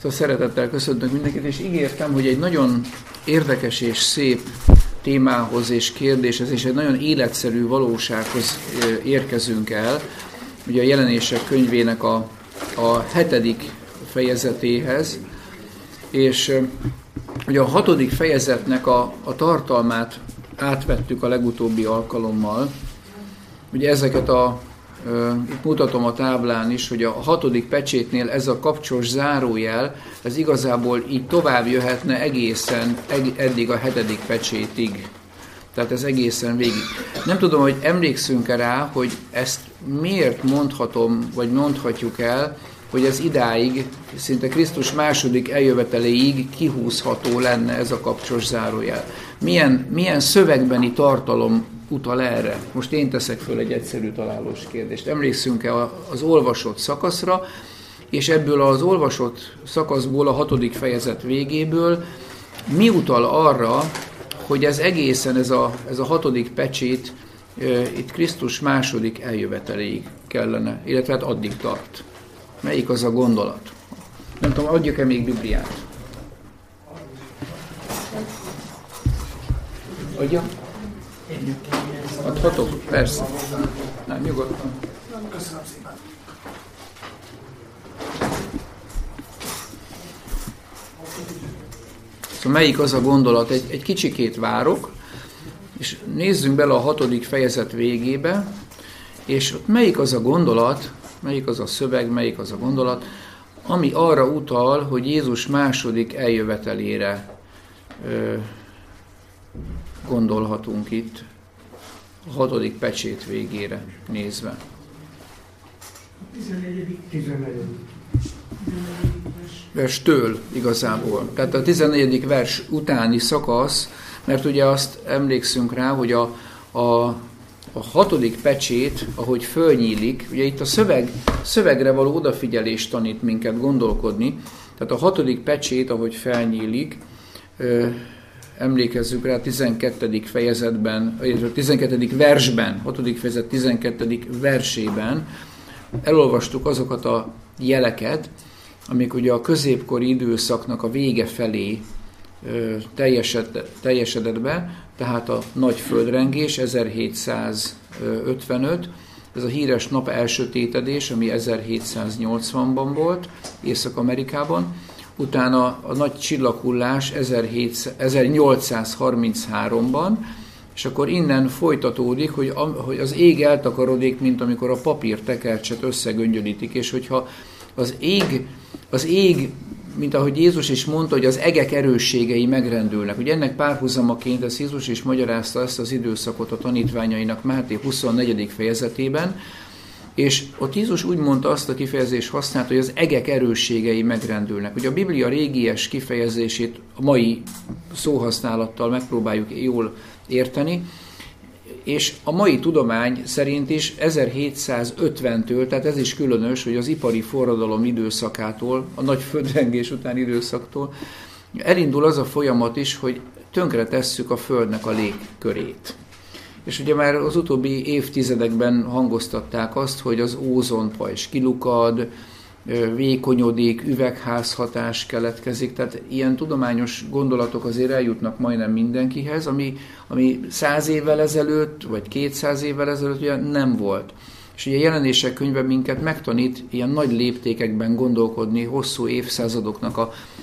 Szóval szeretettel köszöntök mindenkit, és ígértem, hogy egy nagyon érdekes és szép témához és kérdéshez, és egy nagyon életszerű valósághoz érkezünk el. Ugye a Jelenések könyvének a 7. fejezetéhez, és ugye a 6. fejezetnek a tartalmát átvettük a legutóbbi alkalommal. Ugye ezeket itt mutatom a táblán is, hogy a 6. pecsétnél ez a kapcsos zárójel, ez igazából így tovább jöhetne egészen eddig a 7. pecsétig. Tehát ez egészen végig. Nem tudom, hogy emlékszünk-e rá, hogy ezt miért mondhatom, vagy mondhatjuk el, hogy ez idáig, szinte Krisztus második eljöveteléig kihúzható lenne ez a kapcsos zárójel. Milyen szövegbeni tartalom utal erre? Most én teszek föl egy egyszerű találós kérdést. Emlékszünk-e az olvasott szakaszra, és ebből az olvasott szakaszból, a 6. fejezet végéből mi utal arra, hogy ez egészen ez a 6. pecsét itt Krisztus második eljöveteléig kellene, illetve hát addig tart. Melyik az a gondolat? Nem tudom, adjak-e még Bibliát? Adja? Adhatok? Persze. Nem, nyugodtan. Köszönöm szépen. Szóval melyik az a gondolat? Egy kicsikét várok, és nézzünk bele a 6. fejezet végébe, és ott melyik az a gondolat, melyik az a szöveg, melyik az a gondolat, ami arra utal, hogy Jézus második eljövetelére gondolhatunk itt, a 6. pecsét végére nézve. 14. verstől igazából. Tehát a 14. vers utáni szakasz, mert ugye azt emlékszünk rá, hogy a 6. pecsét, ahogy fölnyílik, ugye itt a szövegre való odafigyelés tanít minket gondolkodni, tehát a 6. pecsét, ahogy felnyílik, emlékezzük rá a 12. fejezetben, a 12. versben, 6. fejezet 12. versében elolvastuk azokat a jeleket, amik ugye a középkori időszaknak a vége felé teljesedett be, tehát a nagy földrengés 1755, ez a híres nap elsötétedés, ami 1780-ban volt Észak-Amerikában, utána a nagy csillaghullás 1833-ban, és akkor innen folytatódik, hogy az ég eltakarodik, mint amikor a papírtekercset összegöngyölítik, és hogyha az ég, mint ahogy Jézus is mondta, hogy az egek erősségei megrendülnek. Ugye ennek párhuzamaként ezt Jézus is magyarázta ezt az időszakot a tanítványainak Máté 24. fejezetében, és ott Jézus úgy mondta, azt a kifejezést használt, hogy az egek erősségei megrendülnek. Ugye a Biblia régies kifejezését a mai szóhasználattal megpróbáljuk jól érteni, és a mai tudomány szerint is 1750-től, tehát ez is különös, hogy az ipari forradalom időszakától, a nagy földrengés utáni időszaktól elindul az a folyamat is, hogy tönkre tesszük a Földnek a légkörét. És ugye már az utóbbi évtizedekben hangoztatták azt, hogy az ózonpajzs kilukad, vékonyodik, üvegházhatás keletkezik, tehát ilyen tudományos gondolatok azért eljutnak majdnem mindenkihez, ami 100 évvel ezelőtt, vagy 200 évvel ezelőtt ugye nem volt. És ugye a Jelenések könyve minket megtanít ilyen nagy léptékekben gondolkodni, hosszú évszázadoknak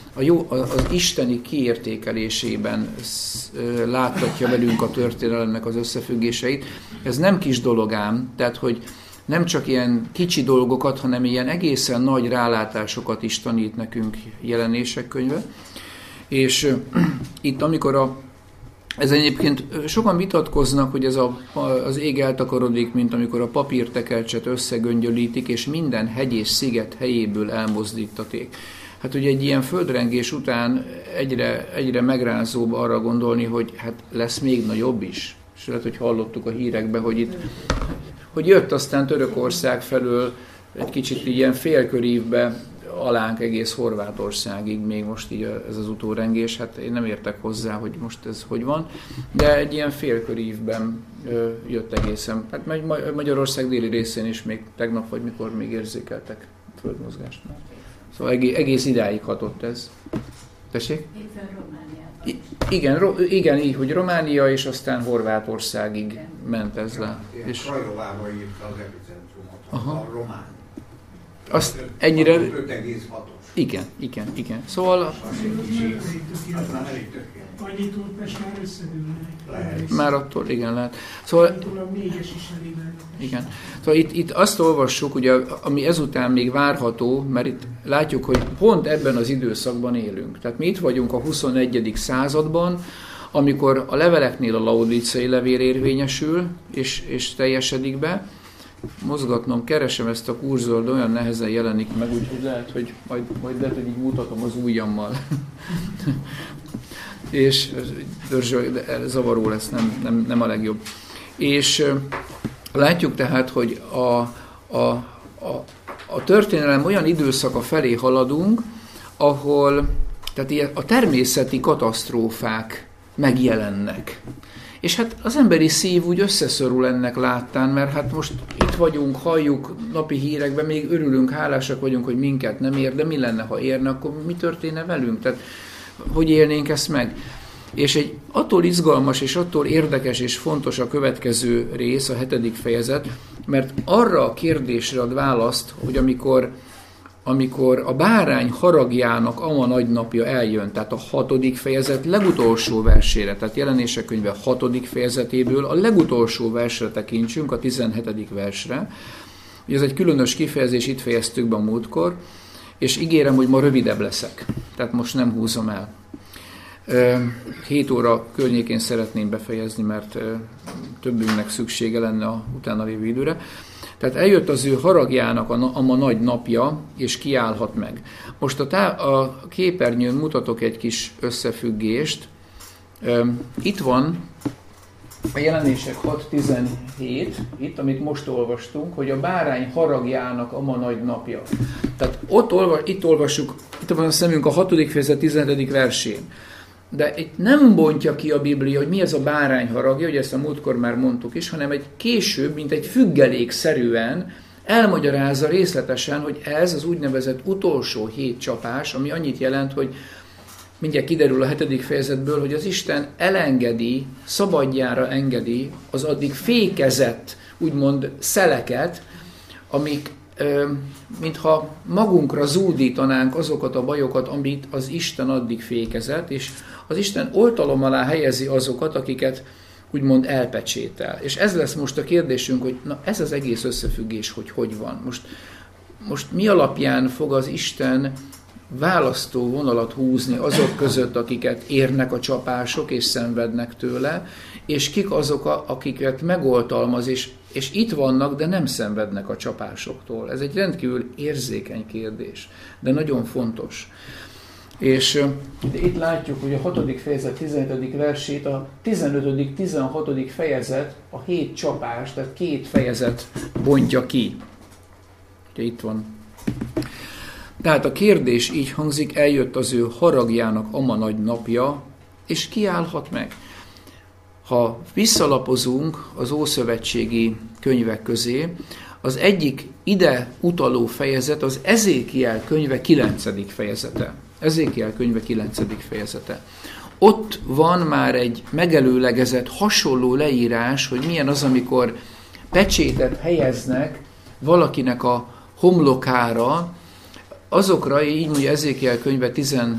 az isteni kiértékelésében láttatja velünk a történelemnek az összefüggéseit. Ez nem kis dolog ám, tehát hogy nem csak ilyen kicsi dolgokat, hanem ilyen egészen nagy rálátásokat is tanít nekünk Jelenések könyve. És itt amikor ez egyébként sokan vitatkoznak, hogy az ég eltakarodik, mint amikor a papírtekercset összegöngyölítik, és minden hegy és sziget helyéből elmozdítaték. Hát ugye egy ilyen földrengés után egyre megrázóbb arra gondolni, hogy hát lesz még nagyobb is. És lehet, hogy hallottuk a hírekben, hogy jött aztán Törökország felől egy kicsit ilyen félkörívbe alánk egész Horvátországig, még most így ez az utórengés, hát én nem értek hozzá, hogy most ez hogy van, de egy ilyen félkörívben jött egészen. Hát Magyarország déli részén is még tegnap vagy mikor még érzékeltek földmozgást. Szóval egész idáig hatott ez. Tessék? Éppen Romániában. Igen, így, hogy Románia, és aztán Horvátországig ment ez le. És Krajlovába írta az epicentrumot, a román. Azt ennyire... 5,6-os. Igen. Szóval... Annyitól Pest már összedőlnek. Már attól, igen, lehet. Szóval... Négyes is elég lenne. Igen. Szóval itt azt olvassuk, ugye, ami ezután még várható, mert itt látjuk, hogy pont ebben az időszakban élünk. Tehát mi itt vagyunk a 21. században, amikor a leveleknél a laodicei levél érvényesül, és teljesedik be. Mozgatnom, keresem ezt a kurzort, de olyan nehezen jelenik meg, úgyhogy lehet, hogy majd lehet, hogy így mutatom az ujjammal. És zavaró lesz, nem a legjobb. És látjuk tehát, hogy a történelem olyan időszaka felé haladunk, ahol tehát a természeti katasztrófák megjelennek. És hát az emberi szív úgy összeszorul ennek láttán, mert hát most itt vagyunk, halljuk napi hírekben, még örülünk, hálásak vagyunk, hogy minket nem ér, de mi lenne, ha érne, akkor mi történne velünk? Tehát hogy élnénk ezt meg? És egy attól izgalmas, és attól érdekes és fontos a következő rész, a 7. fejezet, mert arra a kérdésre ad választ, hogy amikor a bárány haragjának ama nagy napja eljön, tehát a 6. fejezet legutolsó versére, tehát Jelenések könyve 6. fejezetéből a legutolsó versre tekintsünk, a 17. versre. Ugye ez egy különös kifejezés, itt fejeztük be a múltkor, és ígérem, hogy ma rövidebb leszek, tehát most nem húzom el. 7 óra környékén szeretném befejezni, mert többünknek szüksége lenne a utána lévő időre. Tehát eljött az ő haragjának a ma nagy napja, és kiállhat meg. Most a képernyőn mutatok egy kis összefüggést. Itt van a Jelenések 6.17, itt, amit most olvastunk, hogy a bárány haragjának a ma nagy napja. Tehát itt olvassuk, itt van a szemünk a 6. fejezet 17. versén. De itt nem bontja ki a Biblia, hogy mi ez a bárány haragja, ugye ezt a múltkor már mondtuk is, hanem egy később, mint egy függelékszerűen elmagyarázza részletesen, hogy ez az úgynevezett utolsó 7 csapás, ami annyit jelent, hogy mindjárt kiderül a 7. fejezetből, hogy az Isten elengedi, szabadjára engedi az addig fékezett, úgymond szeleket, amik mintha magunkra zúdítanánk azokat a bajokat, amit az Isten addig fékezett, és az Isten oltalom alá helyezi azokat, akiket úgymond elpecsétel. És ez lesz most a kérdésünk, hogy na ez az egész összefüggés, hogy van. Most mi alapján fog az Isten választó vonalat húzni azok között, akiket érnek a csapások és szenvednek tőle, és kik azok, akiket megoltalmaz, és itt vannak, de nem szenvednek a csapásoktól. Ez egy rendkívül érzékeny kérdés, de nagyon fontos. És itt látjuk, hogy a 6. fejezet 17. versét, a 15. 16. fejezet, a 7 csapás, tehát 2 fejezet bontja ki. Ugye itt van. Tehát a kérdés így hangzik, eljött az ő haragjának ama nagy napja, és kiállhat meg. Ha visszalapozunk az ószövetségi könyvek közé, az egyik ide utaló fejezet az Ezékiel könyve 9. fejezete. Ezékiel könyve 9. fejezete. Ott van már egy megelőlegezett hasonló leírás, hogy milyen az, amikor pecsétet helyeznek valakinek a homlokára, azokra, így mondja Ezékiel könyve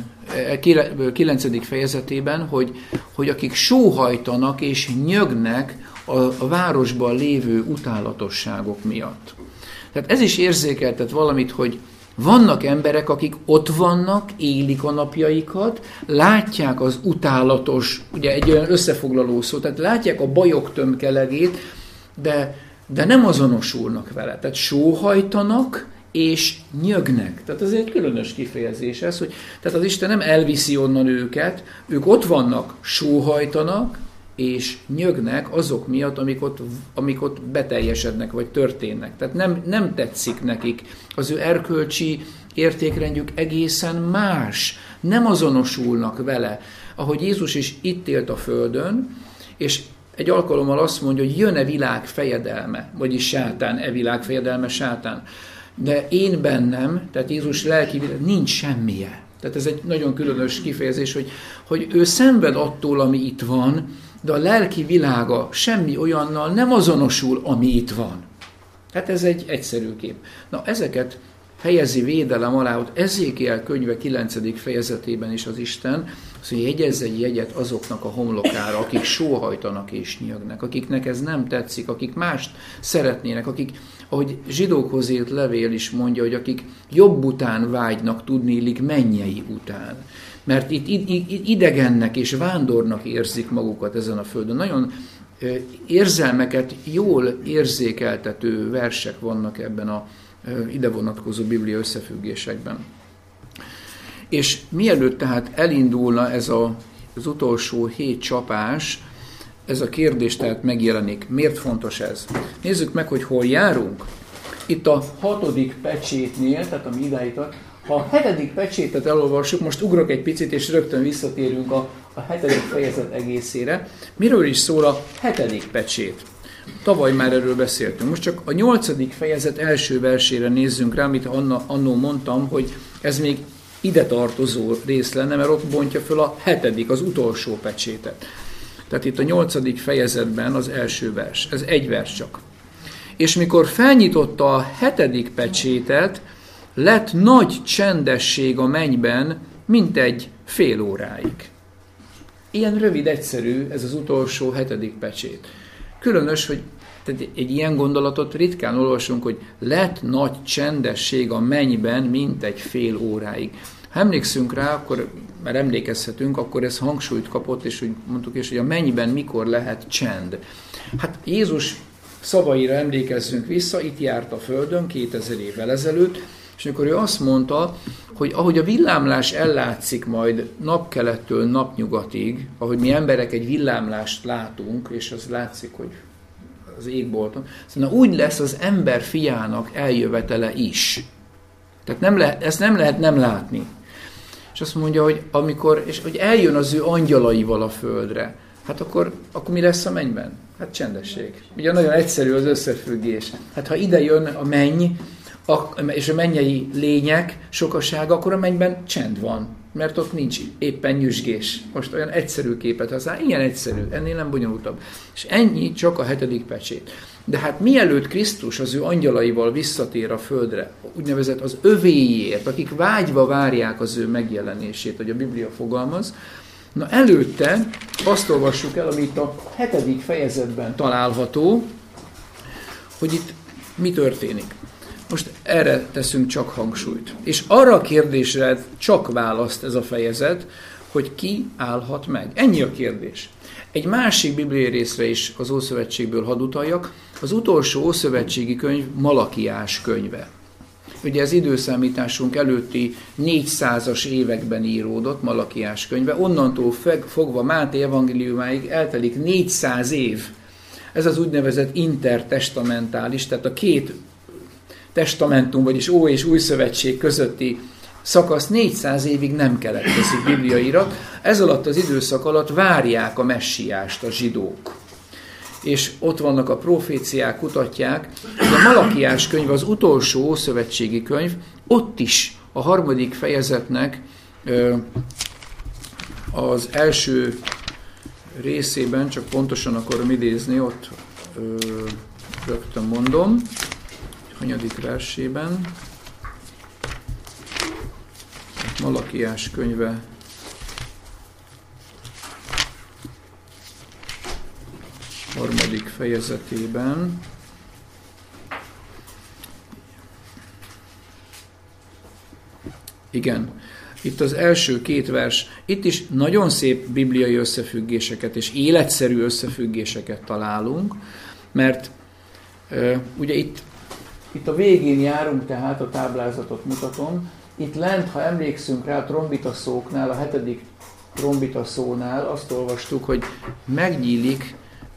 9. fejezetében, hogy akik sóhajtanak és nyögnek a városban lévő utálatosságok miatt. Tehát ez is érzékeltet valamit, hogy vannak emberek, akik ott vannak, élik a napjaikat, látják az utálatos, ugye egy olyan összefoglaló szó, tehát látják a bajok tömkelegét, de nem azonosulnak vele. Tehát sóhajtanak és nyögnek. Tehát ez egy különös kifejezés ez, hogy tehát az Isten nem elviszi onnan őket, ők ott vannak, sóhajtanak és nyögnek azok miatt, amik ott beteljesednek, vagy történnek. Tehát nem tetszik nekik. Az ő erkölcsi értékrendjük egészen más. Nem azonosulnak vele. Ahogy Jézus is itt élt a földön, és egy alkalommal azt mondja, hogy jön-e világ fejedelme, vagyis sátán, világ fejedelme sátán. de én bennem, tehát Jézus lelki világa, nincs semmije. Tehát ez egy nagyon különös kifejezés, hogy ő szenved attól, ami itt van, de a lelki világa semmi olyannal nem azonosul, ami itt van. Tehát ez egy egyszerű kép. Na, ezeket helyezi védelem alá, hogy Ezékiel könyve 9. fejezetében is az Isten, azt mondja, jegyezz egy jegyet azoknak a homlokára, akik sóhajtanak és nyögnek, akiknek ez nem tetszik, akik mást szeretnének, akik, ahogy zsidókhoz írt levél is mondja, hogy akik jobb után vágynak, tudniillik mennyei után. Mert itt idegennek és vándornak érzik magukat ezen a földön. Nagyon érzelmeket jól érzékeltető versek vannak ebben a ide vonatkozó biblia összefüggésekben. És mielőtt tehát elindulna ez az utolsó 7 csapás, ez a kérdés tehát megjelenik. Miért fontos ez? Nézzük meg, hogy hol járunk. Itt a 6. pecsétnél, tehát ami idáig tart, ha a 7. pecsétet elolvassuk, most ugrok egy picit, és rögtön visszatérünk a 7. fejezet egészére. Miről is szól a 7. pecsét? Tavaly már erről beszéltünk. Most csak a 8. fejezet első versére nézzünk rá, amit annó mondtam, hogy ez még ide tartozó rész lenne, mert ott bontja föl a 7., az utolsó pecsétet. Tehát itt a 8. fejezetben az első vers. Ez egy vers csak. És mikor felnyitotta a 7. pecsétet, lett nagy csendesség a mennyben, mint egy fél óráig. Ilyen rövid, egyszerű ez az utolsó 7. pecsét. Különös, hogy egy ilyen gondolatot ritkán olvasunk, hogy lett nagy csendesség a mennyben, mint egy fél óráig. Ha emlékszünk rá, akkor már emlékezhetünk, akkor ez hangsúlyt kapott, és úgy mondtuk is, hogy a mennyben mikor lehet csend. Hát Jézus szavaira emlékezzünk vissza, itt járt a földön 2000 évvel ezelőtt, és amikor ő azt mondta, hogy ahogy a villámlás ellátszik majd napkelettől napnyugatig, ahogy mi emberek egy villámlást látunk, és az látszik, hogy az égbolton, szóval úgy lesz az ember fiának eljövetele is. Tehát ezt nem lehet nem látni. És azt mondja, hogy hogy eljön az ő angyalaival a földre, hát akkor mi lesz a mennyben? Hát csendesség. Ugye nagyon egyszerű az összefüggés. Hát ha ide jön a menny, és a mennyei lények sokasága, akkor a mennyben csend van, mert ott nincs éppen nyüzsgés. Most olyan egyszerű képet használ, ilyen egyszerű, ennél nem bonyolultabb. És ennyi csak a 7. pecsét. De hát mielőtt Krisztus az ő angyalaival visszatér a földre, úgynevezett az övéiért, akik vágyva várják az ő megjelenését, hogy a Biblia fogalmaz, na előtte azt olvassuk el, ami itt a 7. fejezetben található, hogy itt mi történik. Most erre teszünk csak hangsúlyt. És arra a kérdésre csak választ ez a fejezet, hogy ki állhat meg. Ennyi a kérdés. Egy másik bibliai részre is az Ószövetségből hadd utaljak, az utolsó ószövetségi könyv Malakiás könyve. Ugye ez időszámításunk előtti 400-as években íródott Malakiás könyve, onnantól fogva Máté evangéliumáig eltelik 400 év. Ez az úgynevezett intertestamentális, tehát a két testamentum, vagyis Ó és Új Szövetség közötti szakasz 400 évig nem keletkezik bibliairat. Ez alatt az időszak alatt várják a messiást a zsidók. És ott vannak a proféciák, kutatják, hogy a Malakiás könyv az utolsó ószövetségi könyv, ott is a 3. fejezetnek az első részében, csak pontosan akarom idézni, ott rögtön mondom, hanyadik versében, Malakiás könyve 3. fejezetében, igen, itt az első 2 vers, itt is nagyon szép bibliai összefüggéseket és életszerű összefüggéseket találunk, mert ugye itt a végén járunk, tehát a táblázatot mutatom. Itt lent, ha emlékszünk rá a trombitaszóknál, a 7. trombitaszónál azt olvastuk, hogy megnyílik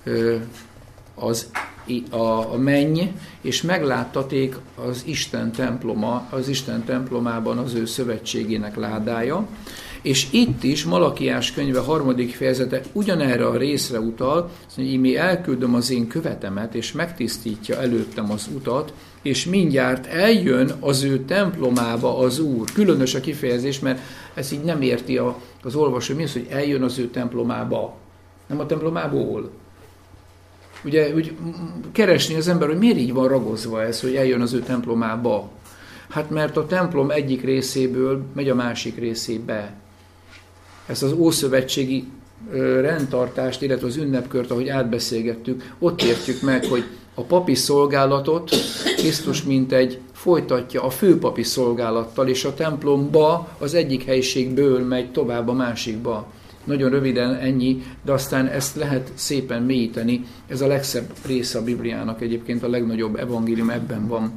a menny, és megláttaték az Isten templomában az ő szövetségének ládája. És itt is Malakiás könyve 3. fejezete ugyanerre a részre utal, hogy íme elküldöm az én követemet, és megtisztítja előttem az utat, és mindjárt eljön az ő templomába az Úr. Különös a kifejezés, mert ezt így nem érti az olvasó. Mi az, hogy eljön az ő templomába? Nem a templomából. Ugye úgy keresni az ember, hogy miért így van ragozva ez, hogy eljön az ő templomába. Hát mert a templom egyik részéből megy a másik részébe. Ezt az ószövetségi rendtartást, illetve az ünnepkört, ahogy átbeszélgettük, ott értjük meg, hogy a papi szolgálatot Krisztus mintegy folytatja a főpapi szolgálattal, és a templomba az egyik helyiségből megy tovább a másikba. Nagyon röviden ennyi, de aztán ezt lehet szépen mélyíteni. Ez a legszebb része a Bibliának, egyébként a legnagyobb evangélium ebben van,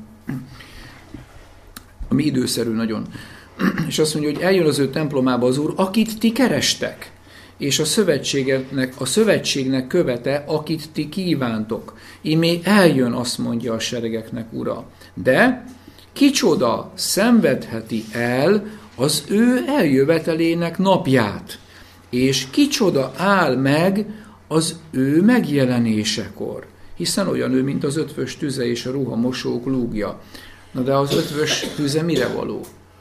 ami időszerű nagyon. És azt mondja, hogy eljön az ő templomába az Úr, akit ti kerestek, és a szövetségnek követe, akit ti kívántok. Ímé eljön, azt mondja a seregeknek Ura. De kicsoda szenvedheti el az ő eljövetelének napját, és kicsoda áll meg az ő megjelenésekor, hiszen olyan ő, mint az ötvös tüze és a ruhamosók lúgja. Na de az ötvös tüze mire való?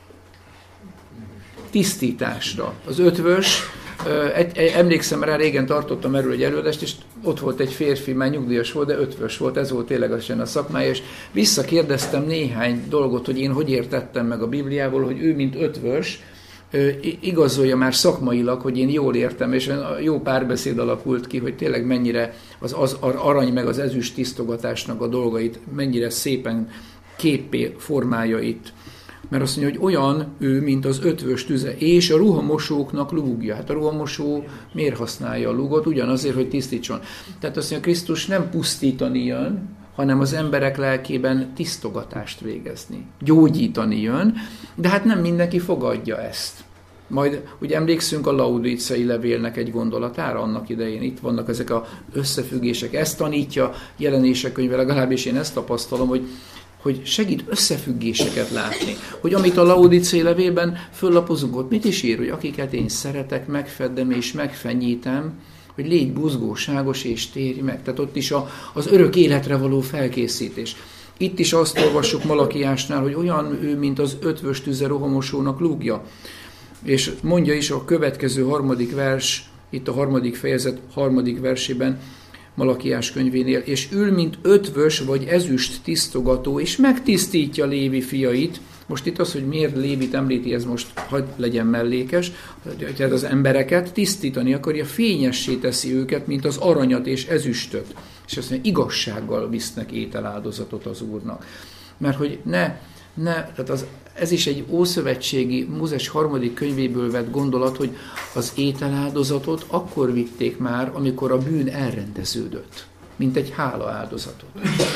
Tisztításra. Az ötvös, emlékszem rá, régen tartottam erről egy előadást, és ott volt egy férfi, már nyugdíjas volt, de ötvös volt, ez volt ténylegesen a szakmája, és visszakérdeztem néhány dolgot, hogy én hogy értettem meg a Bibliából, hogy ő, mint ötvös, igazolja már szakmailag, hogy én jól értem, és jó párbeszéd alakult ki, hogy tényleg mennyire az arany meg az ezüst tisztogatásnak a dolgait mennyire szépen képpé formálja itt. Mert azt mondja, hogy olyan ő, mint az ötvös tüze, és a ruhamosóknak lúgja. Hát a ruhamosó miért használja a lúgot? Ugyanazért, hogy tisztítson. Tehát azt mondja, Krisztus nem pusztítani jön, hanem az emberek lelkében tisztogatást végezni. Gyógyítani jön, de hát nem mindenki fogadja ezt. Majd, ugye emlékszünk a laudíciai levélnek egy gondolatára annak idején. Itt vannak ezek az összefüggések. Ezt tanítja Jelenések könyve, legalábbis én ezt tapasztalom, hogy segít összefüggéseket látni. Hogy amit a laudíciai levélben föllapozunk, ott mit is ír, hogy akiket én szeretek, megfeddem és megfenyítem, hogy légy buzgóságos és térj meg. Tehát ott is az örök életre való felkészítés. Itt is azt olvassuk Malakiásnál, hogy olyan ő, mint az ötvös tüze rohamosónak lúgja. És mondja is a következő 3. vers, itt a 3. fejezet 3. versében, Malakiás könyvénél, és ül, mint ötvös vagy ezüst tisztogató, és megtisztítja Lévi fiait. Most itt az, hogy miért Lévit említi, ez most hadd legyen mellékes, tehát az embereket tisztítani akarja, fényessé teszi őket, mint az aranyat és ezüstöt. És azt mondja, igazsággal visznek ételáldozatot az Úrnak. Mert hogy tehát ez is egy ószövetségi Mózes 3. könyvéből vett gondolat, hogy az ételáldozatot akkor vitték már, amikor a bűn elrendeződött, mint egy hálaáldozatot.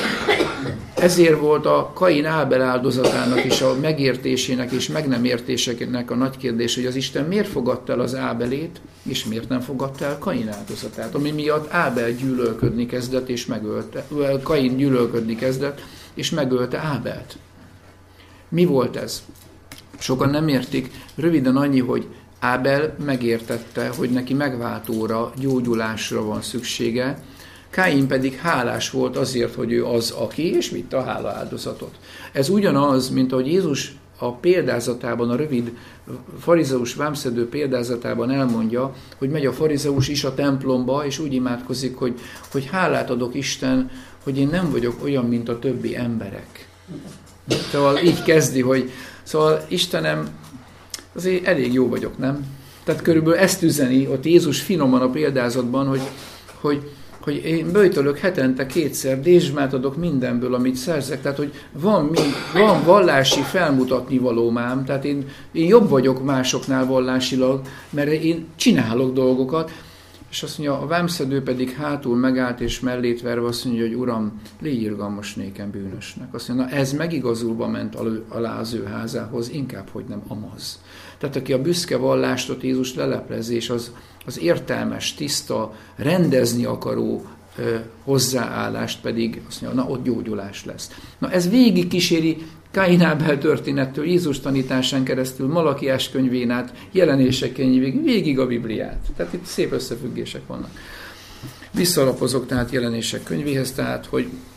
Ezért volt a Kain Ábel áldozatának és a megértésének és meg nem értésének a nagy kérdés, hogy az Isten miért fogadta el az Ábelét, és miért nem fogadta el Kain áldozatát, ami miatt Ábel gyűlölködni kezdett, és megölte, Kain gyűlölködni kezdett, és megölte Ábelt. Mi volt ez? Sokan nem értik. Röviden annyi, hogy Ábel megértette, hogy neki megváltóra, gyógyulásra van szüksége, Káin pedig hálás volt azért, hogy ő az, aki, és vitte a hálaáldozatot. Ez ugyanaz, mint ahogy Jézus a példázatában, a rövid farizeus vámszedő példázatában elmondja, hogy megy a farizeus is a templomba, és úgy imádkozik, hogy hálát adok Isten, hogy én nem vagyok olyan, mint a többi emberek. Szóval így kezdi, hogy szóval Istenem, azért elég jó vagyok, nem? Tehát körülbelül ezt üzeni ott Jézus finoman a példázatban, hogy én böjtölök hetente 2-szer, dézsmát adok mindenből, amit szerzek, tehát hogy van vallási felmutatni valóm, tehát én jobb vagyok másoknál vallásilag, mert én csinálok dolgokat, és azt mondja, a vámszedő pedig hátul megállt, és mellét verve azt mondja, hogy Uram, légy irgalmas nékem bűnösnek. Azt mondja, na ez megigazulva ment alá az ő házához, inkább, hogy nem amaz. Tehát aki a büszke vallást ott Jézus leleplezi, és az értelmes, tiszta, rendezni akaró hozzáállást pedig azt mondja, na ott gyógyulás lesz. Na ez végig kíséri Káin Ábel történettől, Jézus tanításán keresztül, Malakiás könyvén át, Jelenések könyvig, végig a Bibliát. Tehát itt szép összefüggések vannak. Visszalapozok tehát Jelenések könyvéhez, tehát, hogy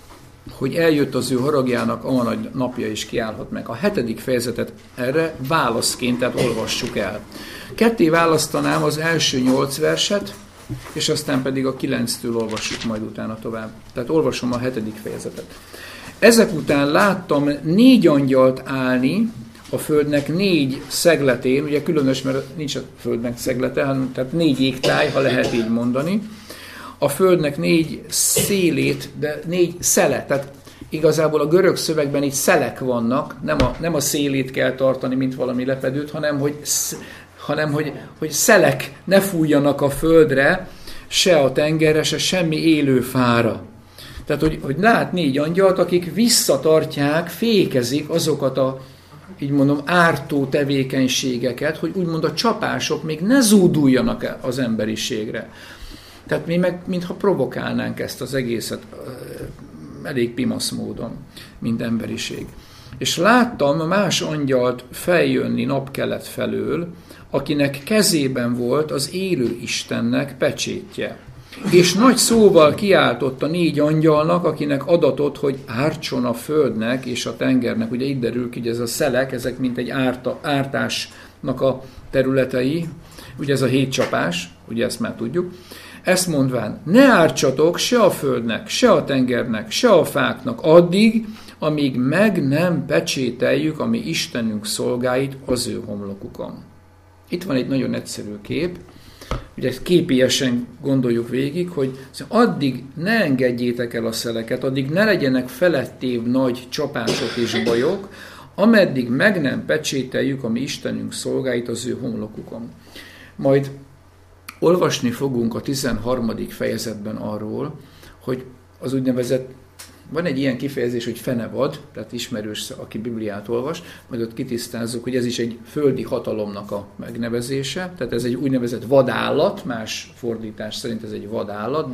hogy eljött az ő haragjának a nagy napja, és kiállhat meg. A 7. fejezetet erre válaszként, tehát olvassuk el. Ketté választanám az első 8 verset, és aztán pedig a 9-től olvassuk majd utána tovább. Tehát olvasom a 7. fejezetet. Ezek után láttam 4 angyalt állni a földnek 4 szegletén, ugye különös, mert nincs a földnek szeglete, hanem tehát 4 égtáj, ha lehet így mondani. A földnek 4 szélét, de 4 szele, tehát igazából a görög szövegben itt szelek vannak, nem a szélét kell tartani, mint valami lepedőt, hanem hogy szelek ne fújjanak a földre, se a tengerre, se semmi élő fára. Tehát, hogy lát 4 angyalt, akik visszatartják, fékezik azokat a, így mondom, ártó tevékenységeket, hogy úgymond a csapások még ne zúduljanak az emberiségre. Tehát mi meg, mintha provokálnánk ezt az egészet elég pimasz módon, mint emberiség. És láttam más angyalt feljönni napkelet felől, akinek kezében volt az élő Istennek pecsétje. És nagy szóval kiáltott a 4 angyalnak, akinek adatot, hogy ártson a földnek és a tengernek. Ugye itt derül ki, hogy ez a szelek, ezek mint egy ártásnak a területei, ugye ez a 7 csapás, ugye ezt már tudjuk. Ezt mondván, ne ártsatok se a földnek, se a tengernek, se a fáknak addig, amíg meg nem pecsételjük a mi Istenünk szolgáit az ő homlokukon. Itt van egy nagyon egyszerű kép, ugye képiesen gondoljuk végig, hogy addig ne engedjétek el a szeleket, addig ne legyenek felettébb nagy csapások és bajok, ameddig meg nem pecsételjük a mi Istenünk szolgáit az ő homlokukon. Majd olvasni fogunk a 13. fejezetben arról, hogy az úgynevezett, van egy ilyen kifejezés, hogy fenevad, tehát ismerős, aki Bibliát olvas, majd ott kitisztázzuk, hogy ez is egy földi hatalomnak a megnevezése, tehát ez egy úgynevezett vadállat, más fordítás szerint ez egy vadállat,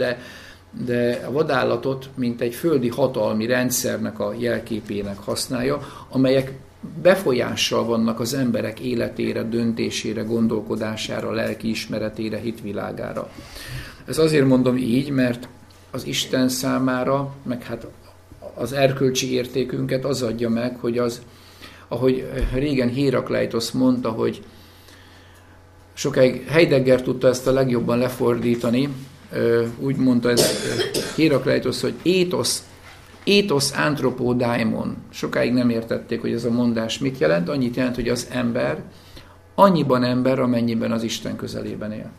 de a vadállatot mint egy földi hatalmi rendszernek a jelképének használja, amelyek befolyással vannak az emberek életére, döntésére, gondolkodására, lelkiismeretére, hitvilágára. Ez azért mondom így, mert az Isten számára, meg hát az erkölcsi értékünket az adja meg, hogy az, ahogy régen Hérakleitosz mondta, hogy sokáig Heidegger tudta ezt a legjobban lefordítani, úgy mondta ez Hérakleitosz, hogy étosz anthropo daimon. Sokáig nem értették, hogy ez a mondás mit jelent. Annyit jelent, hogy az ember annyiban ember, amennyiben az Isten közelében él.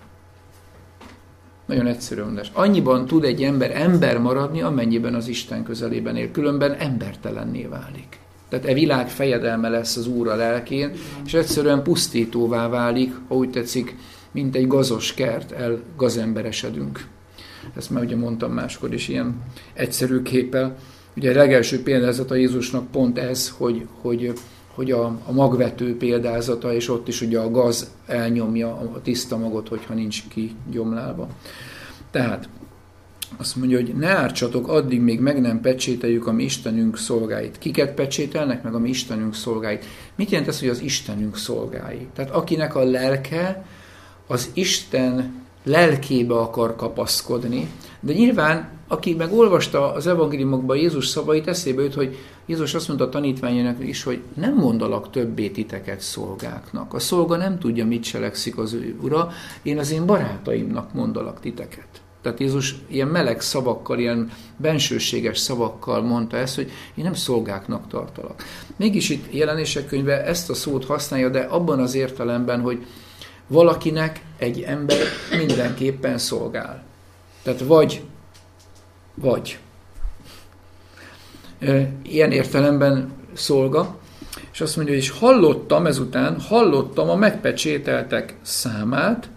Nagyon egyszerű mondás. Annyiban tud egy ember maradni, amennyiben az Isten közelében él. Különben embertelenné válik. Tehát világ fejedelme lesz az Úr a lelkén, és egyszerűen pusztítóvá válik, ha úgy tetszik, mint egy gazos kert, elgazemberesedünk. Ezt már ugye mondtam máskor is ilyen egyszerű képpel. Ugye a legelső példázata Jézusnak pont ez, hogy a magvető példázata, és ott is ugye a gaz elnyomja a tiszta magot, hogyha nincs kigyomlálva. Tehát azt mondja, hogy ne ártsatok, addig még meg nem pecsételjük a mi Istenünk szolgáit. Kiket pecsételnek meg a mi Istenünk szolgáit? Mit jelent ez, hogy az Istenünk szolgái? Tehát akinek a lelke az Isten lelkébe akar kapaszkodni, de nyilván, aki meg olvasta az evangéliumokban Jézus szavait, eszébe jut, hogy Jézus azt mondta a tanítványainak is, hogy nem mondalak többé titeket szolgáknak. A szolga nem tudja, mit cselekszik az ő ura, én az én barátaimnak mondalak titeket. Tehát Jézus ilyen meleg szavakkal, ilyen bensőséges szavakkal mondta ezt, hogy én nem szolgáknak tartalak. Mégis itt Jelenések könyve ezt a szót használja, de abban az értelemben, hogy valakinek egy ember mindenképpen szolgál. Tehát vagy. Ilyen értelemben szolga. És azt mondja, és hallottam a megpecsételtek számát,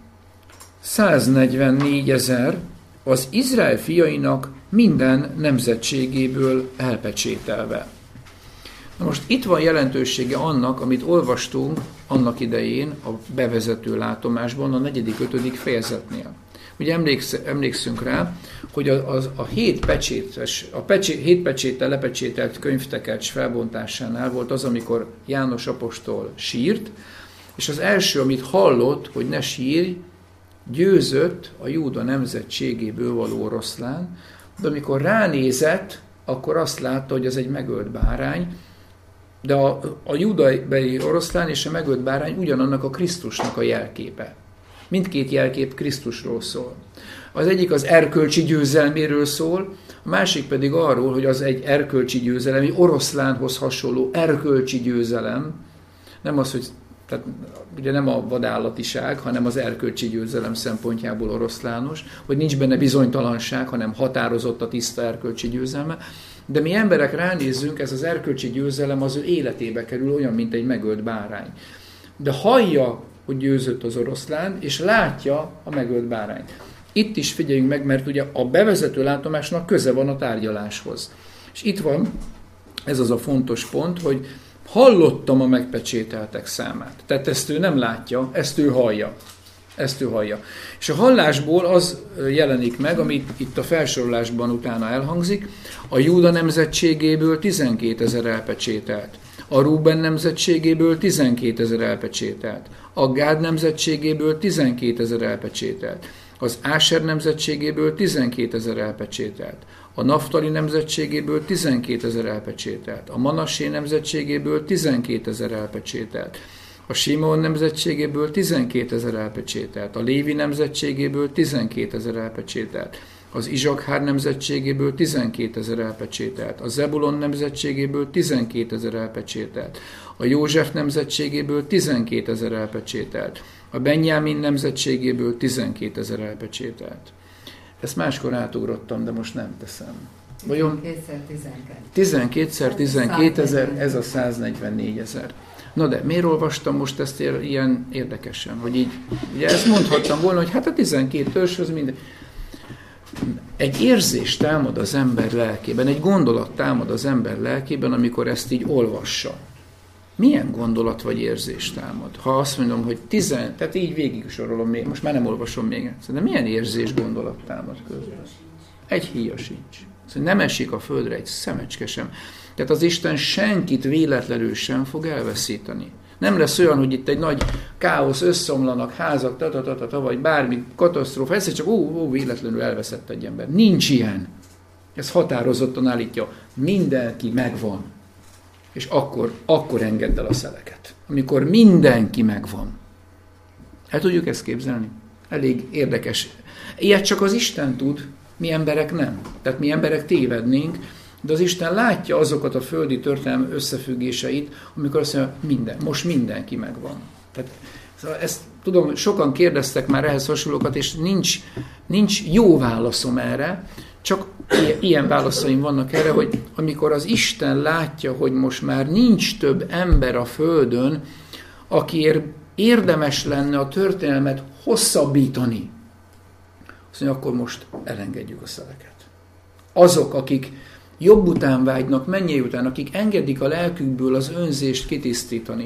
144 000 az Izrael fiainak minden nemzetségéből elpecsételve. Na most itt van jelentősége annak, amit olvastunk annak idején a bevezető látomásban, a 4.-5. fejezetnél. Ugye emlékszünk rá, hogy a 7 pecséttel lepecsételt könyvtekercs felbontásánál volt az, amikor János apostol sírt, és az első, amit hallott, hogy ne sírj, győzött a Júda nemzetségéből való oroszlán, de amikor ránézett akkor azt látta, hogy ez egy megölt bárány, de a júdai oroszlán és a megölt bárány ugyanannak a Krisztusnak a jelképe. Mindkét jelkép Krisztusról szól. Az egyik az erkölcsi győzelméről szól, a másik pedig arról, hogy az egy erkölcsi győzelem, egy oroszlánhoz hasonló erkölcsi győzelem, nem az, hogy tehát ugye nem a vadállatiság, hanem az erkölcsi győzelem szempontjából oroszlános, hogy nincs benne bizonytalanság, hanem határozott a tiszta erkölcsi győzelme. De mi emberek ránézzünk, ez az erkölcsi győzelem az ő életébe kerül, olyan, mint egy megölt bárány. De hallja, hogy győzött az oroszlán, és látja a megölt bárányt. Itt is figyeljünk meg, mert ugye a bevezető látomásnak köze van a tárgyaláshoz. És itt van, ez az a fontos pont, hogy hallottam a megpecsételtek számát. Tehát ezt ő nem látja, ezt ő hallja. Ezt ő hallja. És a hallásból az jelenik meg, amit itt a felsorolásban utána elhangzik, a Júda nemzetségéből 12 000 elpecsételt, a Rúben nemzetségéből 12 000 elpecsételt, a Gád nemzetségéből 12 000 elpecsételt, az Áser nemzetségéből 12 000 elpecsételt, a Naftali nemzetségéből 12 000 elpecsételt, a Manassé nemzetségéből 12 000 elpecsételt, a Simon nemzetségéből 12 000 elpecsételt, a Lévi nemzetségéből 12 000 elpecsételt, az Izsakhár nemzetségéből 12 000 elpecsételt, a Zebulon nemzetségéből 12 000 elpecsételt, a József nemzetségéből 12 000 elpecsételt, a Benjámin nemzetségéből 12 000 elpecsételt. Ezt máskor átugrottam, de most nem teszem. Vajon 12-szer 12 000, ez a 144 000. Na de miért olvastam most ezt ilyen érdekesen, hogy így, ugye ezt mondhattam volna, hogy hát a 12 törzshöz minden. Egy érzés támad az ember lelkében, egy gondolat támad az ember lelkében, amikor ezt így olvassa. Milyen gondolat vagy érzés támad? Ha azt mondom, hogy tehát így végig sorolom még, most már nem olvasom még egyszer, de milyen érzés, gondolat támad közben? Egy híja sincs. Szóval nem esik a földre egy szemecske sem. Tehát az Isten senkit véletlenül sem fog elveszíteni. Nem lesz olyan, hogy itt egy nagy káosz, összeomlanak házak, vagy bármi katasztrófa, egyszer csak véletlenül elveszett egy ember. Nincs ilyen. Ez határozottan állítja. Mindenki megvan. És akkor engedd el a szeleket. Amikor mindenki megvan. El tudjuk ezt képzelni? Elég érdekes. Ilyet csak az Isten tud, mi emberek nem. Tehát mi emberek tévednénk, de az Isten látja azokat a földi történelmi összefüggéseit, amikor azt mondja, most mindenki megvan. Tehát ezt tudom, sokan kérdeztek már ehhez hasonlókat, és nincs jó válaszom erre, csak ilyen válaszaim vannak erre, hogy amikor az Isten látja, hogy most már nincs több ember a földön, akiért érdemes lenne a történelmet hosszabbítani, azt mondja, akkor most elengedjük a szeleket. Azok, akik jobb után vágynak, mennyei után, akik engedik a lelkükből az önzést kitisztítani,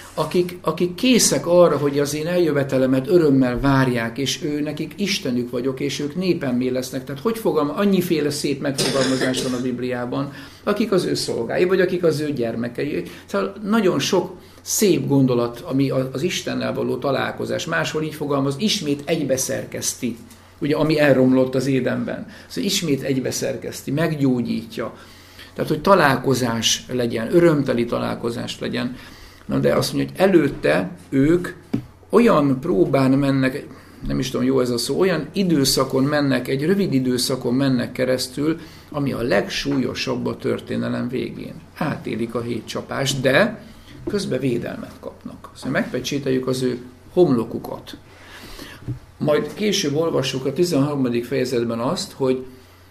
akik készek arra, hogy az én eljövetelemet örömmel várják, és nekik Istenük vagyok, és ők népemmé lesznek. Tehát annyiféle szép megfogalmazás van a Bibliában, akik az ő szolgái, vagy akik az ő gyermekei. Szóval nagyon sok szép gondolat, ami az Istennel való találkozás, máshol így fogalmaz, ismét egybeszerkeszti, ugye, ami elromlott az Édenben. Szóval ismét egybeszerkeszti, meggyógyítja. Tehát, hogy találkozás legyen, örömteli találkozás legyen. Na de azt mondja, hogy előtte ők olyan próbán mennek, nem is tudom, jó ez a szó, olyan időszakon mennek, egy rövid időszakon mennek keresztül, ami a legsúlyosabb a történelem végén. Átélik a 7 csapást, de közben védelmet kapnak. Szóval megpecsételjük az ő homlokukat. Majd később olvassuk a 13. fejezetben azt, hogy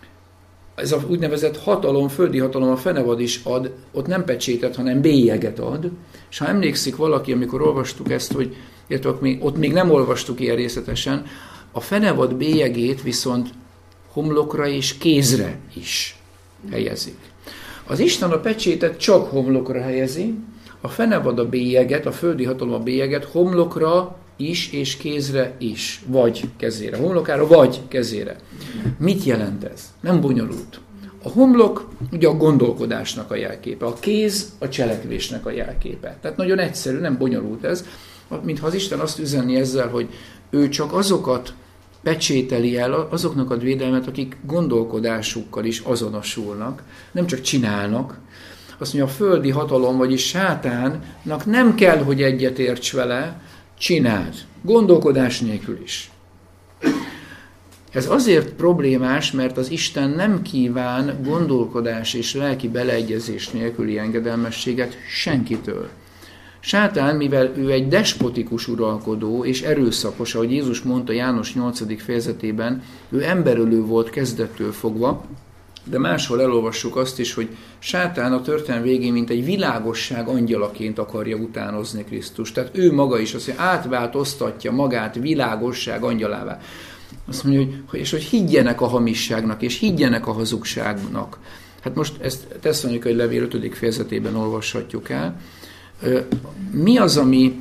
ez a úgynevezett hatalom, földi hatalom, a fenevad is ad, ott nem pecsétet, hanem bélyeget ad. És ha emlékszik valaki, amikor olvastuk ezt, hogy ott még nem olvastuk ilyen részletesen, a fenevad bélyegét viszont homlokra és kézre is helyezik. Az Isten a pecsétet csak homlokra helyezi, a fenevad a bélyeget, a földi hatalom a bélyeget homlokra is és kézre is, vagy kezére. Homlokára vagy kezére. Mit jelent ez? Nem bonyolult. A homlok ugye a gondolkodásnak a jelképe, a kéz a cselekvésnek a jelképe. Tehát nagyon egyszerű, nem bonyolult ez, mintha az Isten azt üzenni ezzel, hogy ő csak azokat pecsételi el azoknak a védelmet, akik gondolkodásukkal is azonosulnak, nem csak csinálnak. Azt mondja, a földi hatalom, vagyis sátánnak nem kell, hogy egyetérts vele, csináld. Gondolkodás nélkül is. Ez azért problémás, mert az Isten nem kíván gondolkodás és lelki beleegyezés nélküli engedelmességet senkitől. Sátán, mivel ő egy despotikus uralkodó és erőszakos, ahogy Jézus mondta János 8. fejezetében, ő emberölő volt kezdettől fogva, de máshol elolvassuk azt is, hogy sátán a történelem végén, mint egy világosság angyalaként akarja utánozni Krisztust. Tehát ő maga is azt mondja, átváltoztatja magát világosság angyalává. Azt mondja, hogy higgyenek a hamisságnak, és higgyenek a hazugságnak. Hát most ezt Tesszalonikai levél 5. fejezetében olvashatjuk el. Mi az, ami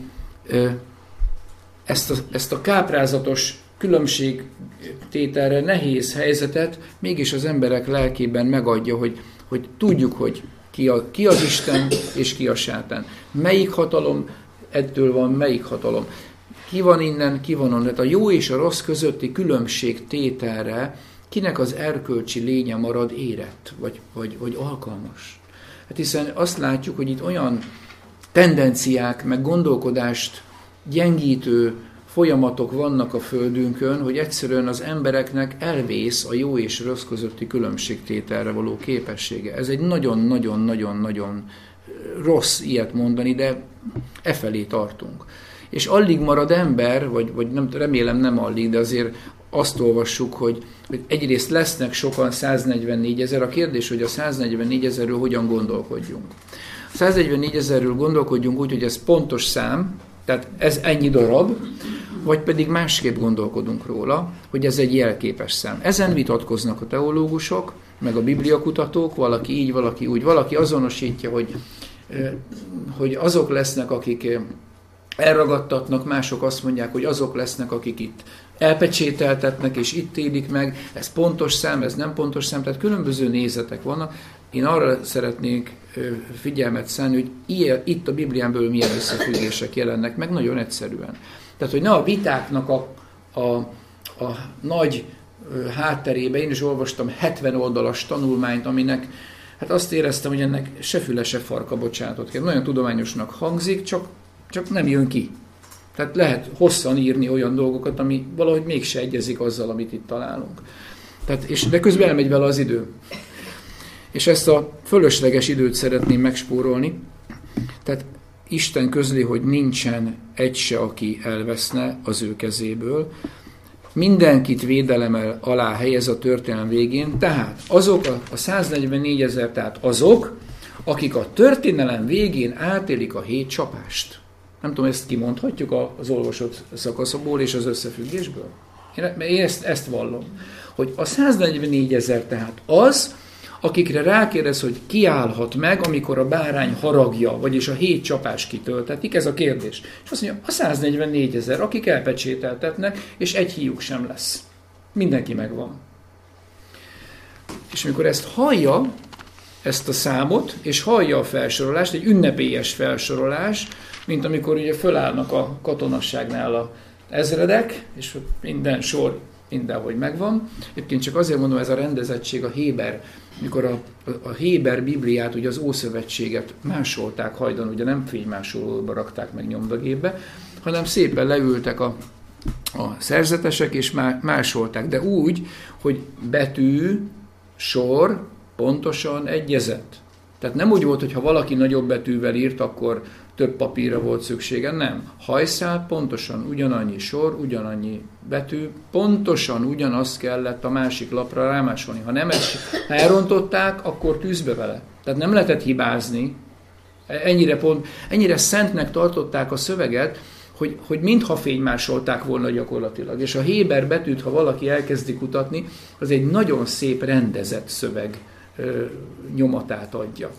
ezt a káprázatos különbségtételre nehéz helyzetet mégis az emberek lelkében megadja, hogy tudjuk, hogy ki az Isten és ki a sátán. Melyik hatalom, ettől van melyik hatalom. Ki van innen, ki van onnan. A jó és a rossz közötti különbségtételre kinek az erkölcsi lénye marad érett, vagy alkalmas. Hát hiszen azt látjuk, hogy itt olyan tendenciák, meg gondolkodást gyengítő folyamatok vannak a földünkön, hogy egyszerűen az embereknek elvész a jó és rossz közötti különbségtételre való képessége. Ez egy nagyon-nagyon-nagyon-nagyon rossz ilyet mondani, de efelé tartunk. És alig marad ember, vagy nem, remélem nem alig, de azért azt olvassuk, hogy egyrészt lesznek sokan 144 000, a kérdés, hogy a 144 000-ről hogyan gondolkodjunk. A 144 000-ről gondolkodjunk úgy, hogy ez pontos szám, tehát ez ennyi darab, vagy pedig másképp gondolkodunk róla, hogy ez egy jelképes szám. Ezen vitatkoznak a teológusok, meg a bibliakutatók, valaki így, valaki úgy, valaki azonosítja, hogy azok lesznek, akik elragadtatnak, mások azt mondják, hogy azok lesznek, akik itt elpecsételtetnek, és itt élik meg, ez pontos szám, ez nem pontos szám, tehát különböző nézetek vannak. Én arra szeretnék figyelmet szállni, hogy itt a Bibliánból milyen összefüggések jelennek meg, nagyon egyszerűen. Tehát, hogy ne a vitáknak a nagy hátterébe, én is olvastam 70 oldalas tanulmányt, aminek, hát azt éreztem, hogy ennek se füle, se farka, bocsánatot kell. Nagyon tudományosnak hangzik, csak nem jön ki. Tehát lehet hosszan írni olyan dolgokat, ami valahogy mégse egyezik azzal, amit itt találunk. Tehát, de közben elmegy vele az idő. És ezt a fölösleges időt szeretném megspórolni. Tehát Isten közli, hogy nincsen egy se, aki elveszne az ő kezéből. Mindenkit védelem alá helyez a történelem végén. Tehát azok a 144 000, tehát azok, akik a történelem végén átélik a 7 csapást. Nem tudom, ezt kimondhatjuk az olvasott szakaszból és az összefüggésből? Én ezt vallom. Hogy a 144 000 tehát az, akikre rákérdez, hogy ki állhat meg, amikor a bárány haragja, vagyis a 7 csapás kitöltetik, ez a kérdés. És azt mondja, a 144 000, akik elpecsételtetnek, és egy híjuk sem lesz. Mindenki megvan. És amikor ezt hallja, ezt a számot, és hallja a felsorolást, egy ünnepélyes felsorolás, mint amikor ugye fölállnak a katonasságnál a ezredek, és minden sor mindenhogy megvan. Egyébként csak azért mondom, ez a rendezettség, a Héber, mikor a Héber Bibliát, ugye az Ószövetséget másolták hajdan, ugye nem fénymásolóba rakták meg nyomdagépbe, hanem szépen leültek a szerzetesek, és másolták, de úgy, hogy betű, sor pontosan egyezett. Tehát nem úgy volt, hogy ha valaki nagyobb betűvel írt, akkor több papírra volt szüksége, nem. Hajszál pontosan ugyanannyi sor, ugyanannyi betű, pontosan ugyanazt kellett a másik lapra rámásolni. Ha nem, ha elrontották, akkor tűzbe vele. Tehát nem lehetett hibázni. Ennyire szentnek tartották a szöveget, hogy mintha fénymásolták volna gyakorlatilag. És a héber betűt, ha valaki elkezdi kutatni, az egy nagyon szép rendezett szöveg nyomatát adja.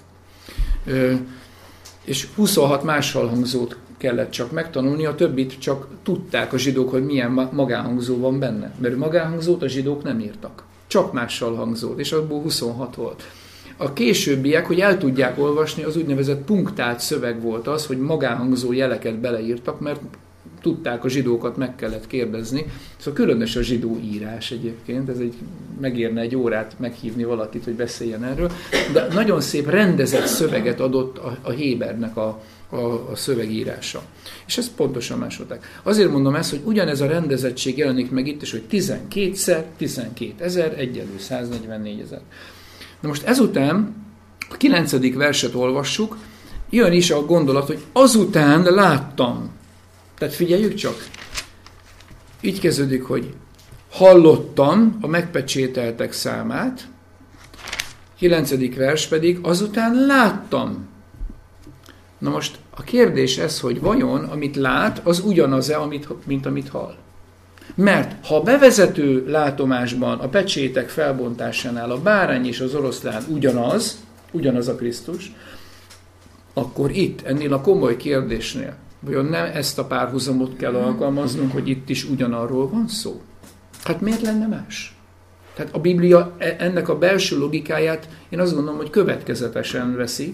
És 26 mássalhangzót kellett csak megtanulni, a többit csak tudták a zsidók, hogy milyen magánhangzó van benne. Mert magánhangzót a zsidók nem írtak. Csak mássalhangzót, és abból 26 volt. A későbbiek, hogy el tudják olvasni, az úgynevezett punktált szöveg volt az, hogy magánhangzó jeleket beleírtak, mert tudták a zsidókat, meg kellett kérdezni. Szóval különös a zsidó írás egyébként, megérne egy órát meghívni valakit, hogy beszéljen erről, de nagyon szép rendezett szöveget adott a Hébernek a szövegírása. És ezt pontosan másolták. Azért mondom ezt, hogy ugyanez a rendezettség jelenik meg itt is, hogy 12-szer 12 000 egyenlő 144 000. Na most ezután a 9. verset olvassuk, jön is a gondolat, hogy azután láttam. Tehát figyeljük csak. Így kezdődik, hogy hallottam a megpecsételtek számát, 9. vers pedig azután láttam. Na most a kérdés ez, hogy vajon, amit lát, az ugyanaz-e, mint amit hall. Mert ha a bevezető látomásban, a pecsétek felbontásánál a bárány és az oroszlán ugyanaz a Krisztus, akkor itt, ennél a komoly kérdésnél, vajon nem ezt a párhuzamot kell alkalmaznunk, hogy itt is ugyanarról van szó? Hát miért lenne más? Tehát a Biblia ennek a belső logikáját én azt gondolom, hogy következetesen veszi,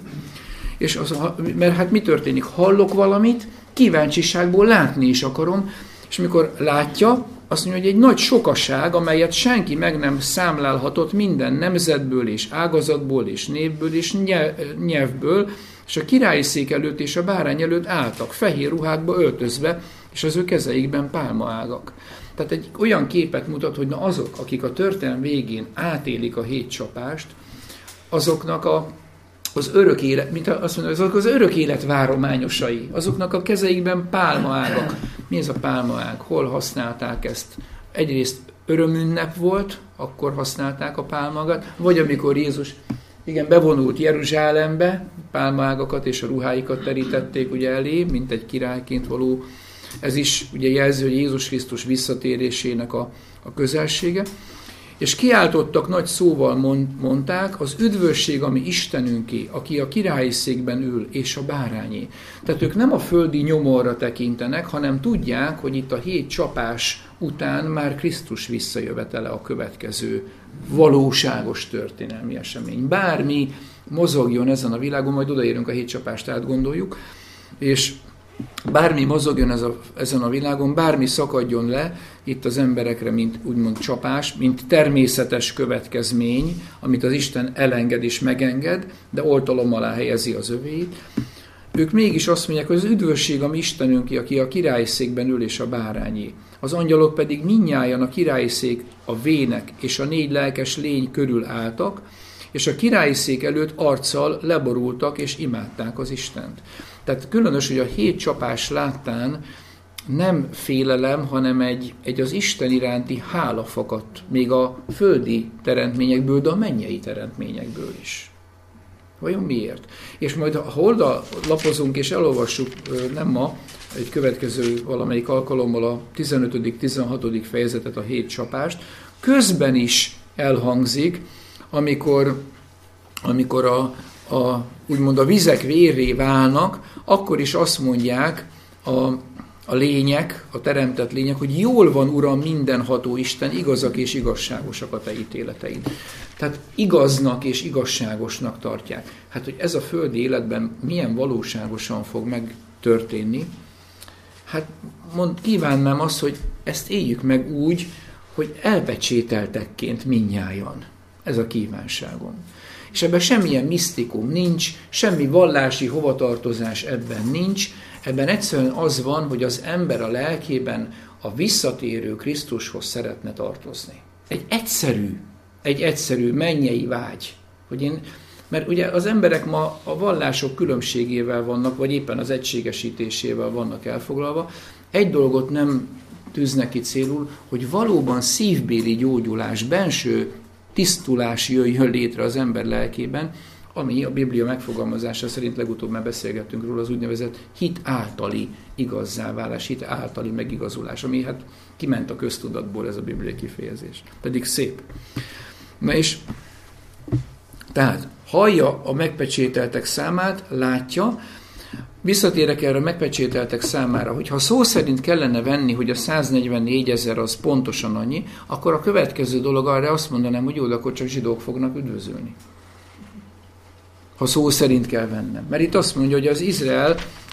és mert hát mi történik? Hallok valamit, kíváncsiságból látni is akarom, és mikor látja, azt mondja, hogy egy nagy sokaság, amelyet senki meg nem számlálhatott minden nemzetből és ágazatból és névből és nyelvből, és a királyi szék előtt és a bárány előtt álltak, fehér ruhákba öltözve, és az ő kezeikben pálmaágak. Tehát egy olyan képet mutat, hogy na azok, akik a történelem végén átélik a 7 csapást, azoknak az örök élet, mint azt mondom, azok az örök élet várományosai, azoknak a kezeikben pálmaágak. Mi ez a pálmaág? Hol használták ezt? Egyrészt örömünnep volt, akkor használták a pálmaágat, vagy amikor Jézus bevonult Jeruzsálembe, pálmaágakat és a ruháikat terítették ugye elé, mint egy királyként való. Ez is ugye jelzi, hogy Jézus Krisztus visszatérésének a közelsége. És kiáltottak nagy szóval mondták, az üdvösség, ami Istenünké, aki a királyi székben ül, és a bárányé. Tehát ők nem a földi nyomorra tekintenek, hanem tudják, hogy itt a 7 csapás után már Krisztus visszajövetele a következő valóságos történelmi esemény. Bármi mozogjon ezen a világon, majd odaérünk, a 7 csapást átgondoljuk, és bármi mozogjon ezen a világon, bármi szakadjon le itt az emberekre, mint úgymond csapás, mint természetes következmény, amit az Isten elenged és megenged, de oltalom alá helyezi az övéit. Ők mégis azt mondják, hogy az üdvösség a mi Istenünké, aki a királyi székben ül és a bárányé. Az angyalok pedig mindnyájan a királyi szék, a vének és a 4 lelkes lény körül álltak, és a királyi szék előtt arccal leborultak és imádták az Istent. Tehát különös, hogy a 7 csapás láttán nem félelem, hanem egy az Isten iránti hála fakadt, még a földi teremtményekből, de a mennyei teremtményekből is. Vajon miért? És majd ha oda lapozunk és elolvassuk, nem ma, egy következő valamelyik alkalommal a 15.-16. fejezetet, a 7 csapást, közben is elhangzik, amikor úgymond a vizek vérré válnak, akkor is azt mondják a lények, a teremtett lények, hogy jól van, Uram, mindenható Isten, igazak és igazságosak a te ítéleteid. Tehát igaznak és igazságosnak tartják. Hát, hogy ez a földi életben milyen valóságosan fog megtörténni, hát kívánnám azt, hogy ezt éljük meg úgy, hogy elpecsételtekként mindnyájan. Ez a kívánságom. És ebben semmilyen misztikum nincs, semmi vallási hovatartozás ebben nincs, ebben egyszerűen az van, hogy az ember a lelkében a visszatérő Krisztushoz szeretne tartozni. Egy egyszerű mennyei vágy. Mert ugye az emberek ma a vallások különbségével vannak, vagy éppen az egységesítésével vannak elfoglalva. Egy dolgot nem tűznek ki célul, hogy valóban szívbéli gyógyulás, benső tisztulás jöjjön létre az ember lelkében, ami a Biblia megfogalmazása szerint, legutóbb már beszélgettünk róla, az úgynevezett hit általi igazzáválás, hit általi megigazulás, ami hát kiment a köztudatból, ez a bibliai kifejezés. Pedig szép. Na és tehát hallja a megpecsételtek számát, látja, visszatérek erre a megpecsételtek számára, hogyha szó szerint kellene venni, hogy a 144 000 az pontosan annyi, akkor a következő dolog arra azt mondanám, hogy jó, akkor csak zsidók fognak üdvözölni. Ha szó szerint kell vennem. Mert itt azt mondja, hogy az Izrael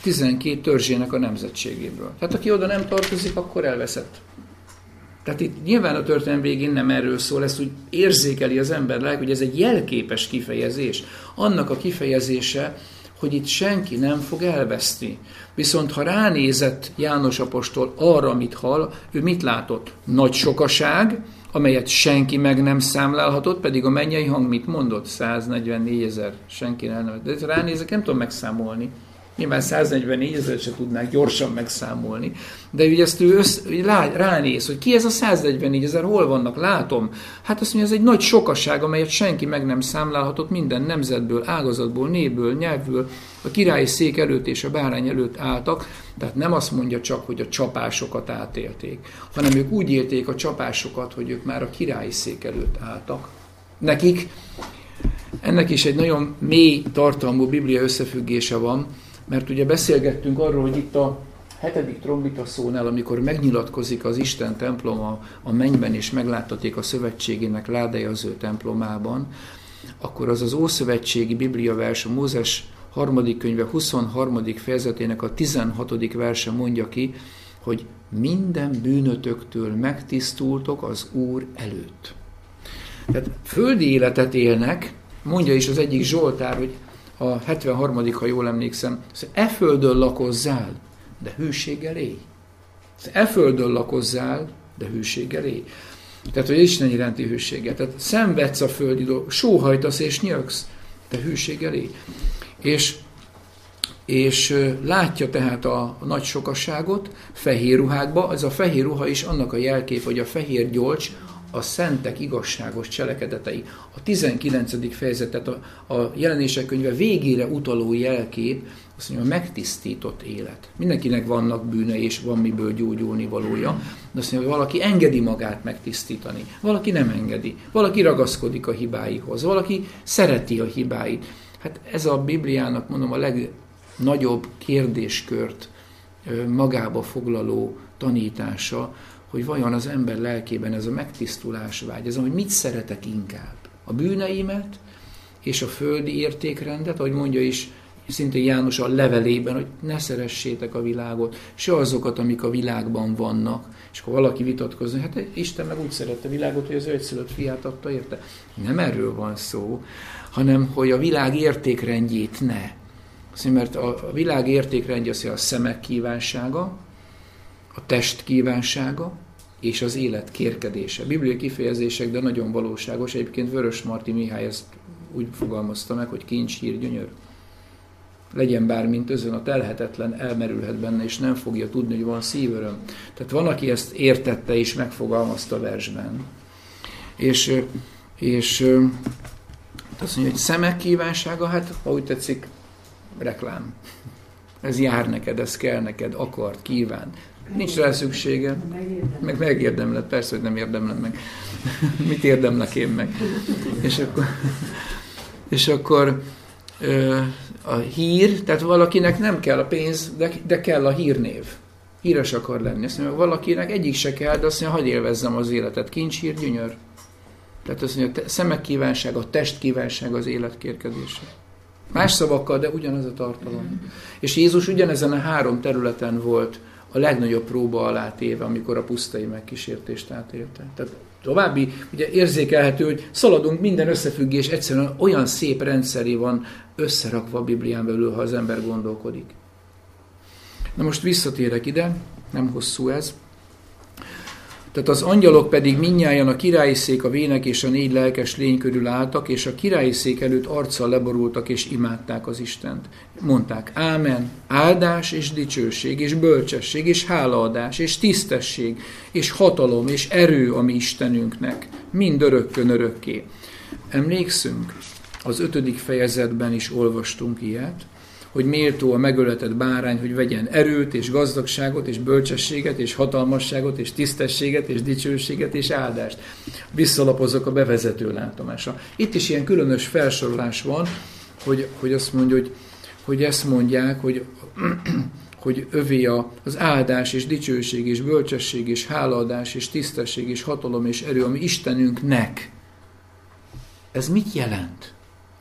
12 törzsének a nemzetségéből. Tehát aki oda nem tartozik, akkor elveszett. Tehát itt nyilván a történelem végén nem erről szól, ezt úgy érzékeli az ember lelke, hogy ez egy jelképes kifejezés. Annak a kifejezése, hogy itt senki nem fog elveszni. Viszont ha ránézett János apostol arra, amit hall, ő mit látott? Nagy sokaság, amelyet senki meg nem számlálhatott, pedig a mennyei hang mit mondott? 144 000. Senki nem. De ránézek, nem tudom megszámolni. Nyilván 144 000 se tudnák gyorsan megszámolni, de ugye ezt ő ránéz, hogy ki ez a 144 000, hol vannak, látom. Hát azt mondja, ez egy nagy sokaság, amelyet senki meg nem számlálhatott, minden nemzetből, ágazatból, népből, nyelvből, a királyi szék előtt és a bárány előtt álltak, tehát nem azt mondja csak, hogy a csapásokat átélték, hanem ők úgy élték a csapásokat, hogy ők már a királyi szék előtt álltak. Nekik ennek is egy nagyon mély tartalmú biblia összefüggése van, mert ugye beszélgettünk arról, hogy itt a 7. trombita szónál, amikor megnyilatkozik az Isten temploma a mennyben, és megláttaték a szövetségének ládája az ő templomában, akkor az az ószövetségi biblia vers, a Mózes 3. könyve 23. fejezetének a 16. verse mondja ki, hogy minden bűnötöktől megtisztultok az Úr előtt. Tehát földi életet élnek, mondja is az egyik Zsoltár, hogy a 73. ha jól emlékszem, e földön lakozzál, de hűséggel élj. E földön lakozzál, de hűséggel élj. Tehát, hogy Isten iránti hűséggel. Tehát szenvedsz a földi dolgok, sóhajtasz és nyögsz, de hűséggel élj. És látja tehát a nagy sokasságot fehér ruhákba, ez a fehér ruha is annak a jelkép, hogy a fehér gyolcs, a szentek igazságos cselekedetei. A 19. fejezetet a Jelenések könyve végére utaló jelkép, azt mondja, a megtisztított élet. Mindenkinek vannak bűnei, és van miből gyógyulni valója, de azt mondja, hogy valaki engedi magát megtisztítani, valaki nem engedi, valaki ragaszkodik a hibáihoz, valaki szereti a hibáit. Hát ez a Bibliának, mondom, a legnagyobb kérdéskört magába foglaló tanítása, hogy vajon az ember lelkében ez a megtisztulás vágy, ez, hogy mit szeretek inkább? A bűneimet és a földi értékrendet, ahogy mondja is szintén János a levelében, hogy ne szeressétek a világot, se azokat, amik a világban vannak. És akkor valaki vitatkozni, hát Isten meg úgy szerette a világot, hogy az ő egyszülött fiát adta érte. Nem erről van szó, hanem hogy a világ értékrendjét ne. Mert a világ értékrendje az, hogy a szemek kívánsága, a test kívánsága és az élet kérkedése. Bibliai kifejezések, de nagyon valóságos. Egyébként Vörösmarty Mihály ezt úgy fogalmazta meg, hogy kincs, hír, gyönyör. Legyen bármint özön, a telhetetlen elmerülhet benne, és nem fogja tudni, hogy van szívöröm. Tehát van, aki ezt értette és megfogalmazta versben. És azt mondja, hogy szemek kívánsága, hát ha úgy tetszik, reklám. Ez jár neked, ez kell neked, akart, kíván. Nincs rá szüksége. Meg megérdemled, persze, hogy nem érdemled meg. Mit érdemlek én meg? És akkor a hír, tehát valakinek nem kell a pénz, de kell a hírnév. Híres akar lenni. Azt mondja, valakinek egyik se kell, de azt mondja, hadd élvezzem az életet. Kincs, hír, gyönyör. Tehát azt mondja, szemek kívánság, a test kívánság, az élet kérkedése. Más szavakkal, de ugyanaz a tartalom. És Jézus ugyanezen a 3 területen volt a legnagyobb próba alá téve, amikor a pusztai megkísértést átélte. Tehát további, ugye érzékelhető, hogy szaladunk, minden összefüggés egyszerűen olyan szép rendszeré van összerakva a Biblián belül, ha az ember gondolkodik. Na most visszatérek ide, nem hosszú ez. Tehát az angyalok pedig mindnyájan a királyi szék, a vének és a 4 lelkes lény körül álltak, és a királyi szék előtt arccal leborultak, és imádták az Istent. Mondták, ámen, áldás és dicsőség, és bölcsesség, és hálaadás, és tisztesség, és hatalom, és erő a mi Istenünknek, mind örökkön örökké. Emlékszünk, az 5. fejezetben is olvastunk ilyet, hogy méltó a megöletett bárány, hogy vegyen erőt, és gazdagságot, és bölcsességet, és hatalmasságot, és tisztességet, és dicsőséget, és áldást. Visszalapozok a bevezető látomásra. Itt is ilyen különös felsorolás van, hogy azt mondja, hogy ezt mondják, hogy övé az áldás, és dicsőség, és bölcsesség, és hálaadás, és tisztesség, és hatalom, és erő, ami Istenünknek. Ez mit jelent?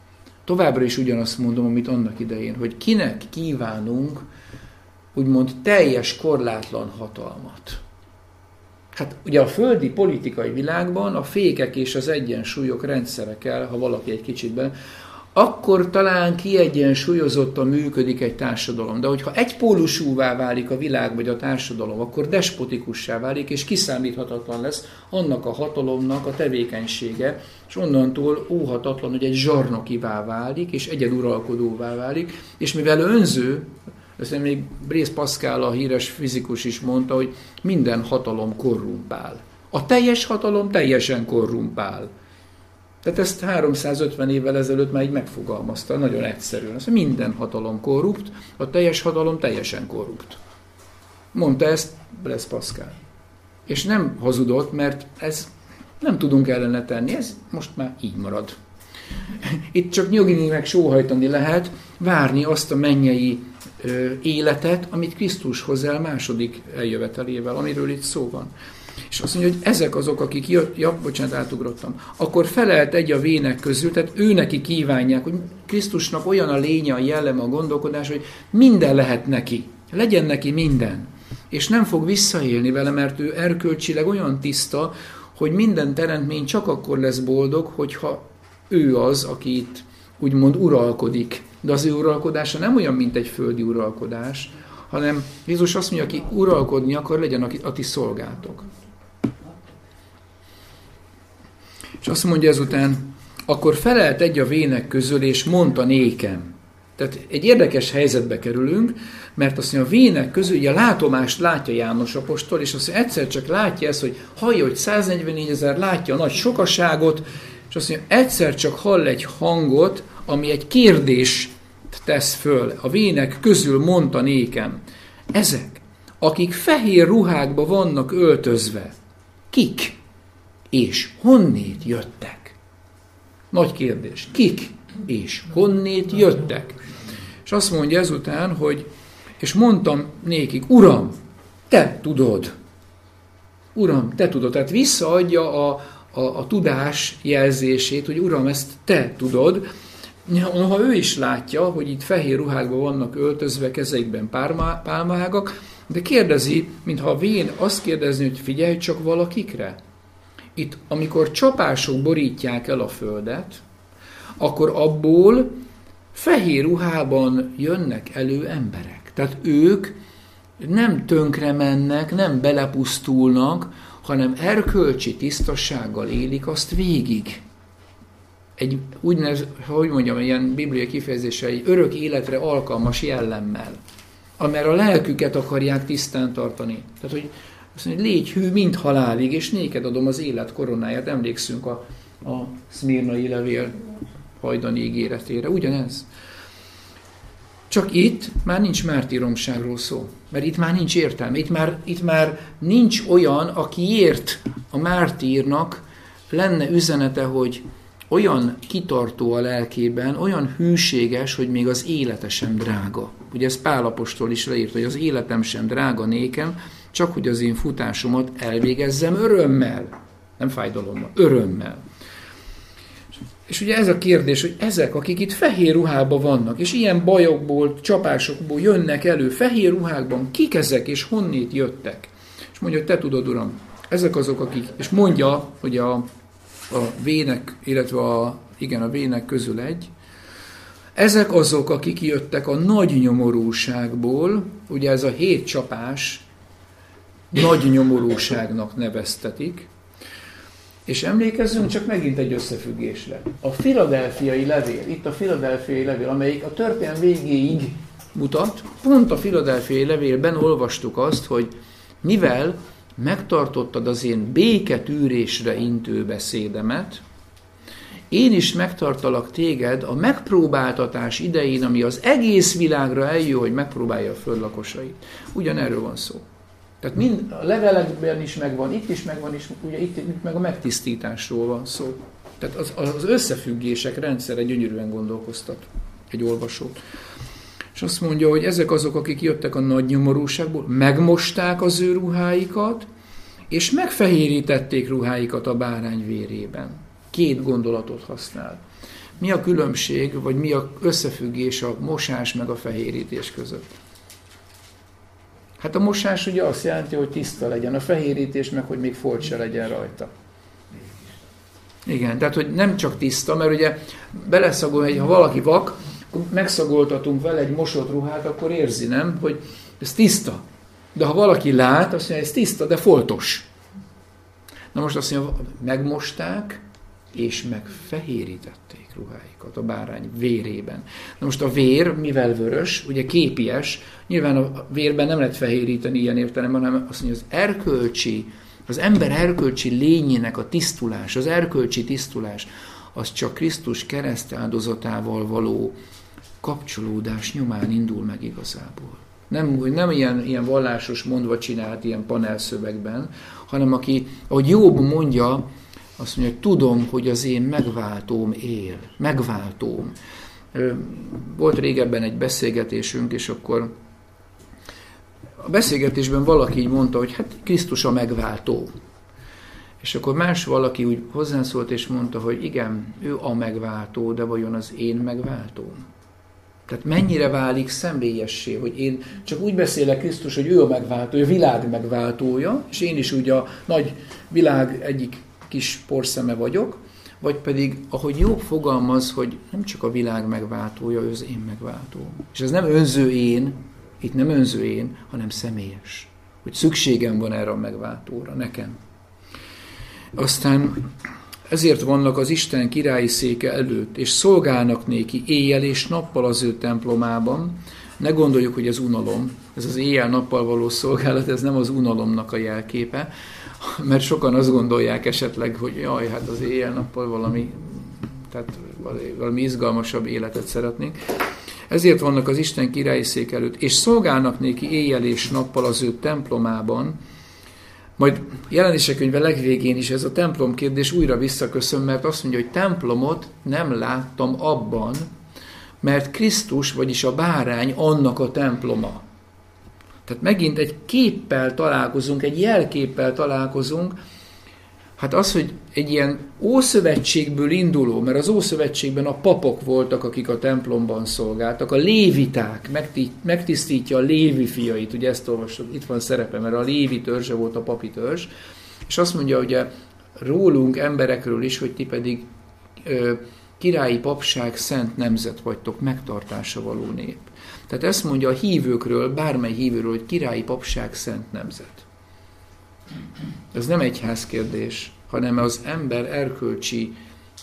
továbbra is ugyanazt mondom, amit annak idején, hogy kinek kívánunk úgymond teljes, korlátlan hatalmat. Hát ugye a földi politikai világban a fékek és az egyensúlyok rendszere kell, ha valaki egy kicsit benne, akkor talán kiegyensúlyozottan működik egy társadalom. De hogyha egypólusúvá válik a világ vagy a társadalom, akkor despotikussá válik, és kiszámíthatatlan lesz annak a hatalomnak a tevékenysége, és onnantól óhatatlan, hogy egy zsarnokivá válik, és egyeduralkodóvá válik, és mivel önző, ezt még Blaise Pascal, a híres fizikus is mondta, hogy minden hatalom korrumpál. A teljes hatalom teljesen korrumpál. Tehát ezt 350 évvel ezelőtt már így megfogalmazta, nagyon egyszerűen. Azt mondja, minden hatalom korrupt, a teljes hatalom teljesen korrupt. Mondta ezt Blaise Pascal. És nem hazudott, mert ez nem tudunk ellene tenni, ez most már így marad. Itt csak nyögni meg sóhajtani lehet, várni azt a mennyei életet, amit Krisztus hoz el második eljövetelével, amiről itt szó van. És azt mondja, hogy ezek azok, akik bocsánat, átugrottam, akkor felelt egy a vének közül, tehát ő neki kívánják, hogy Krisztusnak olyan a lénye, a jelleme, a gondolkodás, hogy minden lehet neki, legyen neki minden. És nem fog visszaélni vele, mert ő erkölcsileg olyan tiszta, hogy minden teremtmény csak akkor lesz boldog, hogyha ő az, aki itt úgymond uralkodik. De az ő uralkodása nem olyan, mint egy földi uralkodás, hanem Jézus azt mondja, aki uralkodni akar, legyen a ti szolgátok. És azt mondja ezután, akkor felelt egy a vének közül, és mondta nékem. Tehát egy érdekes helyzetbe kerülünk, mert azt mondja, a vének közül, ugye a látomást látja János apostol, és azt mondja, egyszer csak látja ezt, hogy hallja, hogy 144 000, látja a nagy sokaságot, és azt mondja, egyszer csak hall egy hangot, ami egy kérdést tesz föl. A vének közül mondta nékem. Ezek, akik fehér ruhákba vannak öltözve, kik? És honnét jöttek? Nagy kérdés. Kik? És honnét jöttek? És azt mondja ezután, hogy és mondtam nékik, Uram, te tudod. Uram, te tudod. Tehát visszaadja a tudás jelzését, hogy Uram, ezt te tudod. Ha ő is látja, hogy itt fehér ruhákban vannak öltözve, kezeikben pálmaágak, de kérdezi, mintha a vén azt kérdezni, hogy figyelj csak valakikre. Itt, amikor csapások borítják el a földet, akkor abból fehér ruhában jönnek elő emberek. Tehát ők nem tönkre mennek, nem belepusztulnak, hanem erkölcsi tisztassággal élik azt végig. Egy úgynevezett, hogy mondjam, ilyen bibliai kifejezése, egy örök életre alkalmas jellemmel, amely a lelküket akarják tisztán tartani. Tehát, hogy azt mondja, légy hű, mint halálig, és néked adom az élet koronáját. Emlékszünk a szmirnai levél hajdani ígéretére. Ugyanez. Csak itt már nincs mártíromságról szó, mert itt már nincs értelme. Itt már nincs olyan, akiért a mártírnak lenne üzenete, hogy olyan kitartó a lelkében, olyan hűséges, hogy még az élete sem drága. Ugye ez Pál apostol is leírt, hogy az életem sem drága nékem, csak hogy az én futásomat elvégezzem örömmel. Nem fájdalommal, örömmel. És ugye ez a kérdés, hogy ezek, akik itt fehér ruhában vannak, és ilyen bajokból, csapásokból jönnek elő, fehér ruhákban, kik ezek, és honnét jöttek? És mondja, hogy te tudod, Uram, ezek azok, akik, és mondja, hogy a vének, illetve a vének közül egy, ezek azok, akik jöttek a nagy nyomorúságból, ugye ez a 7 csapás nagy nyomorúságnak neveztetik, és emlékezzünk csak megint egy összefüggésre. A filadelfiai levél, itt a filadelfiai levél, amelyik a történelem végéig mutat, pont a filadelfiai levélben olvastuk azt, hogy mivel megtartottad az én béketűrésre intő beszédemet, én is megtartalak téged a megpróbáltatás idején, ami az egész világra eljön, hogy megpróbálja a föld lakosait. Ugyanerről van szó. Tehát mind a levelekben is megvan, itt is megvan, és ugye itt meg a megtisztításról van szó. Tehát az összefüggések rendszere gyönyörűen gondolkoztat egy olvasót. És azt mondja, hogy ezek azok, akik jöttek a nagy nyomorúságból, megmosták az ő ruháikat, és megfehérítették ruháikat a bárány vérében. 2 gondolatot használ. Mi a különbség, vagy mi a összefüggés a mosás meg a fehérítés között? Hát a mosás ugye azt jelenti, hogy tiszta legyen, a fehérítés meg, hogy még folt se legyen rajta. Igen, tehát hogy nem csak tiszta, mert ugye beleszagol, hogy ha valaki vak, akkor megszagoltatunk vele egy mosott ruhát, akkor érzi, nem, hogy ez tiszta. De ha valaki lát, azt mondja, ez tiszta, de foltos. Na most azt mondja, megmosták, és megfehérítették ruháikat a bárány vérében. Na most a vér, mivel vörös, ugye képies, nyilván a vérben nem lehet fehéríteni ilyen értelemben, hanem azt mondja, az ember erkölcsi lényének a tisztulás, az erkölcsi tisztulás, az csak Krisztus kereszt áldozatával való kapcsolódás nyomán indul meg igazából. Nem ilyen vallásos mondva csinált ilyen panelszövegben, hanem aki, ahogy Jobb mondja, azt mondja, hogy tudom, hogy az én megváltóm él. Megváltóm. Volt régebben egy beszélgetésünk, és akkor a beszélgetésben valaki így mondta, hogy hát Krisztus a megváltó. És akkor más valaki úgy hozzászólt, és mondta, hogy igen, ő a megváltó, de vajon az én megváltóm? Tehát mennyire válik személyessé, hogy én csak úgy beszélek Krisztus, hogy ő a megváltó, ő a világ megváltója, és én is úgy a nagy világ egyik kis porszeme vagyok, vagy pedig, ahogy Jobb fogalmaz, hogy nem csak a világ megváltója, ő az én megváltóm. És ez nem önző én, itt nem önző én, hanem személyes. Hogy szükségem van erre a megváltóra, nekem. Aztán ezért vannak az Isten királyi széke előtt, és szolgálnak néki éjjel és nappal az ő templomában. Ne gondoljuk, hogy ez unalom. Ez az éjjel-nappal való szolgálat, ez nem az unalomnak a jelképe, mert sokan azt gondolják esetleg, hogy jaj, hát az éjjel-nappal valami izgalmasabb életet szeretnénk. Ezért vannak az Isten királyi szék előtt, és szolgálnak néki éjjel és nappal az ő templomában. Majd Jelenések könyve legvégén is ez a templom kérdés újra visszaköszön, mert azt mondja, hogy templomot nem láttam abban, mert Krisztus, vagyis a bárány annak a temploma. Tehát megint egy képpel találkozunk, egy jelképpel találkozunk. Hát az, hogy egy ilyen ószövetségből induló, mert az ószövetségben a papok voltak, akik a templomban szolgáltak, a léviták, megtisztítja a lévi fiait, ugye ezt olvastuk, itt van szerepe, mert a lévi törzse volt a papi törzs, és azt mondja ugye rólunk, emberekről is, hogy ti pedig királyi papság, szent nemzet vagytok, megtartása való nép. Tehát ezt mondja a hívőkről, bármely hívőről, hogy királyi papság, szent nemzet. Ez nem egyház kérdés, hanem az ember erkölcsi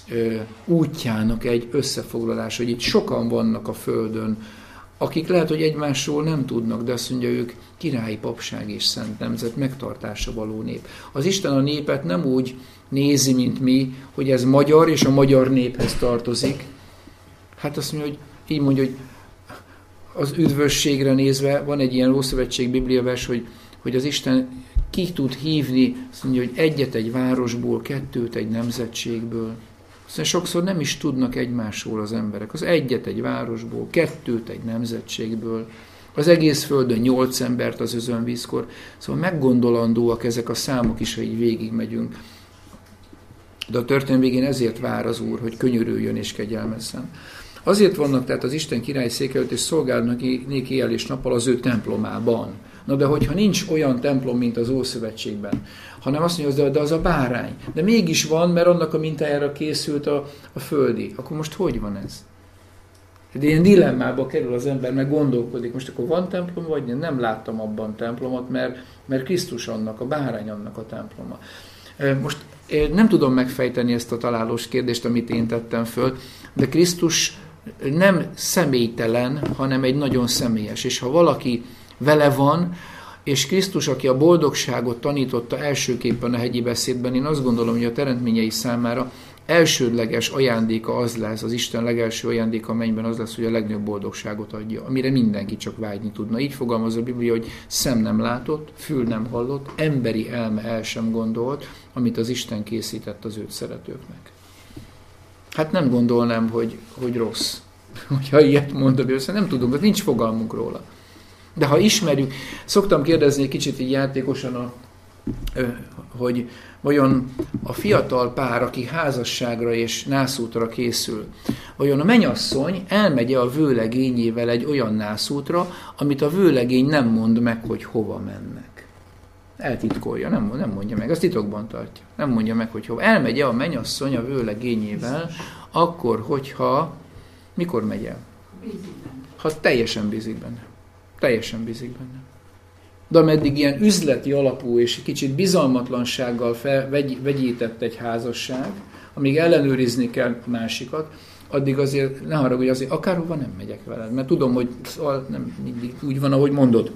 útjának egy összefoglalás, hogy itt sokan vannak a földön, akik lehet, hogy egymásról nem tudnak, de azt mondja, ők királyi papság és szent nemzet, megtartása való nép. Az Isten a népet nem úgy nézi, mint mi, hogy ez magyar, és a magyar néphez tartozik. Hát azt mondja, hogy így mondja, hogy az üdvösségre nézve van egy ilyen Ószövetség bibliavers, hogy az Isten ki tud hívni, azt mondja, hogy egyet egy városból, kettőt egy nemzetségből. Aztán sokszor nem is tudnak egymásról az emberek. Az egyet egy városból, kettőt egy nemzetségből, az egész földön 8 embert az özönvízkor. Szóval meggondolandóak ezek a számok is, ha így végigmegyünk. De a történet végén ezért vár az Úr, hogy könyörüljön és kegyelmezzen. Azért vannak tehát az Isten király szék előtt, és szolgálnak néki éjjel és nappal az ő templomában. Na de hogyha nincs olyan templom, mint az Ószövetségben, hanem azt mondja, de az a bárány. De mégis van, mert annak a mintájára készült a földi. Akkor most hogy van ez? De ilyen dilemmába kerül az ember, meg gondolkodik. Most akkor van templom, vagy nem láttam abban templomot, mert Krisztus annak, a bárány annak a temploma. Most nem tudom megfejteni ezt a találós kérdést, amit én tettem föl, de Krisztus nem személytelen, hanem egy nagyon személyes. És ha valaki vele van, és Krisztus, aki a boldogságot tanította elsőképpen a hegyi beszédben, én azt gondolom, hogy a teremtményei számára elsődleges ajándéka az lesz, az Isten legelső ajándéka a mennyben az lesz, hogy a legnagyobb boldogságot adja, amire mindenki csak vágyni tudna. Így fogalmaz a Biblia, hogy szem nem látott, fül nem hallott, emberi elme el sem gondolt, amit az Isten készített az őt szeretőknek. Hát nem gondolnám, hogy rossz, hogyha ilyet mondom, hogy nem tudunk, nincs fogalmunk róla. De ha ismerjük, szoktam kérdezni egy kicsit így játékosan hogy vajon a fiatal pár, aki házasságra és nászútra készül, vajon a mennyasszony elmegy-e a vőlegényével egy olyan nászútra, amit a vőlegény nem mond meg, hogy hova mennek. Eltitkolja, nem mondja meg, azt titokban tartja. Nem mondja meg, hogy hova. Elmegy-e a mennyasszony a vőlegényével, akkor, hogyha... Mikor megy el? Ha teljesen bízik benne. Teljesen bízik benne. De ameddig ilyen üzleti alapú és kicsit bizalmatlansággal vegyített egy házasság, amíg ellenőrizni kell másikat, addig azért, ne haragudj, azért akárhova nem megyek veled, mert tudom, hogy nem mindig úgy van, ahogy mondod.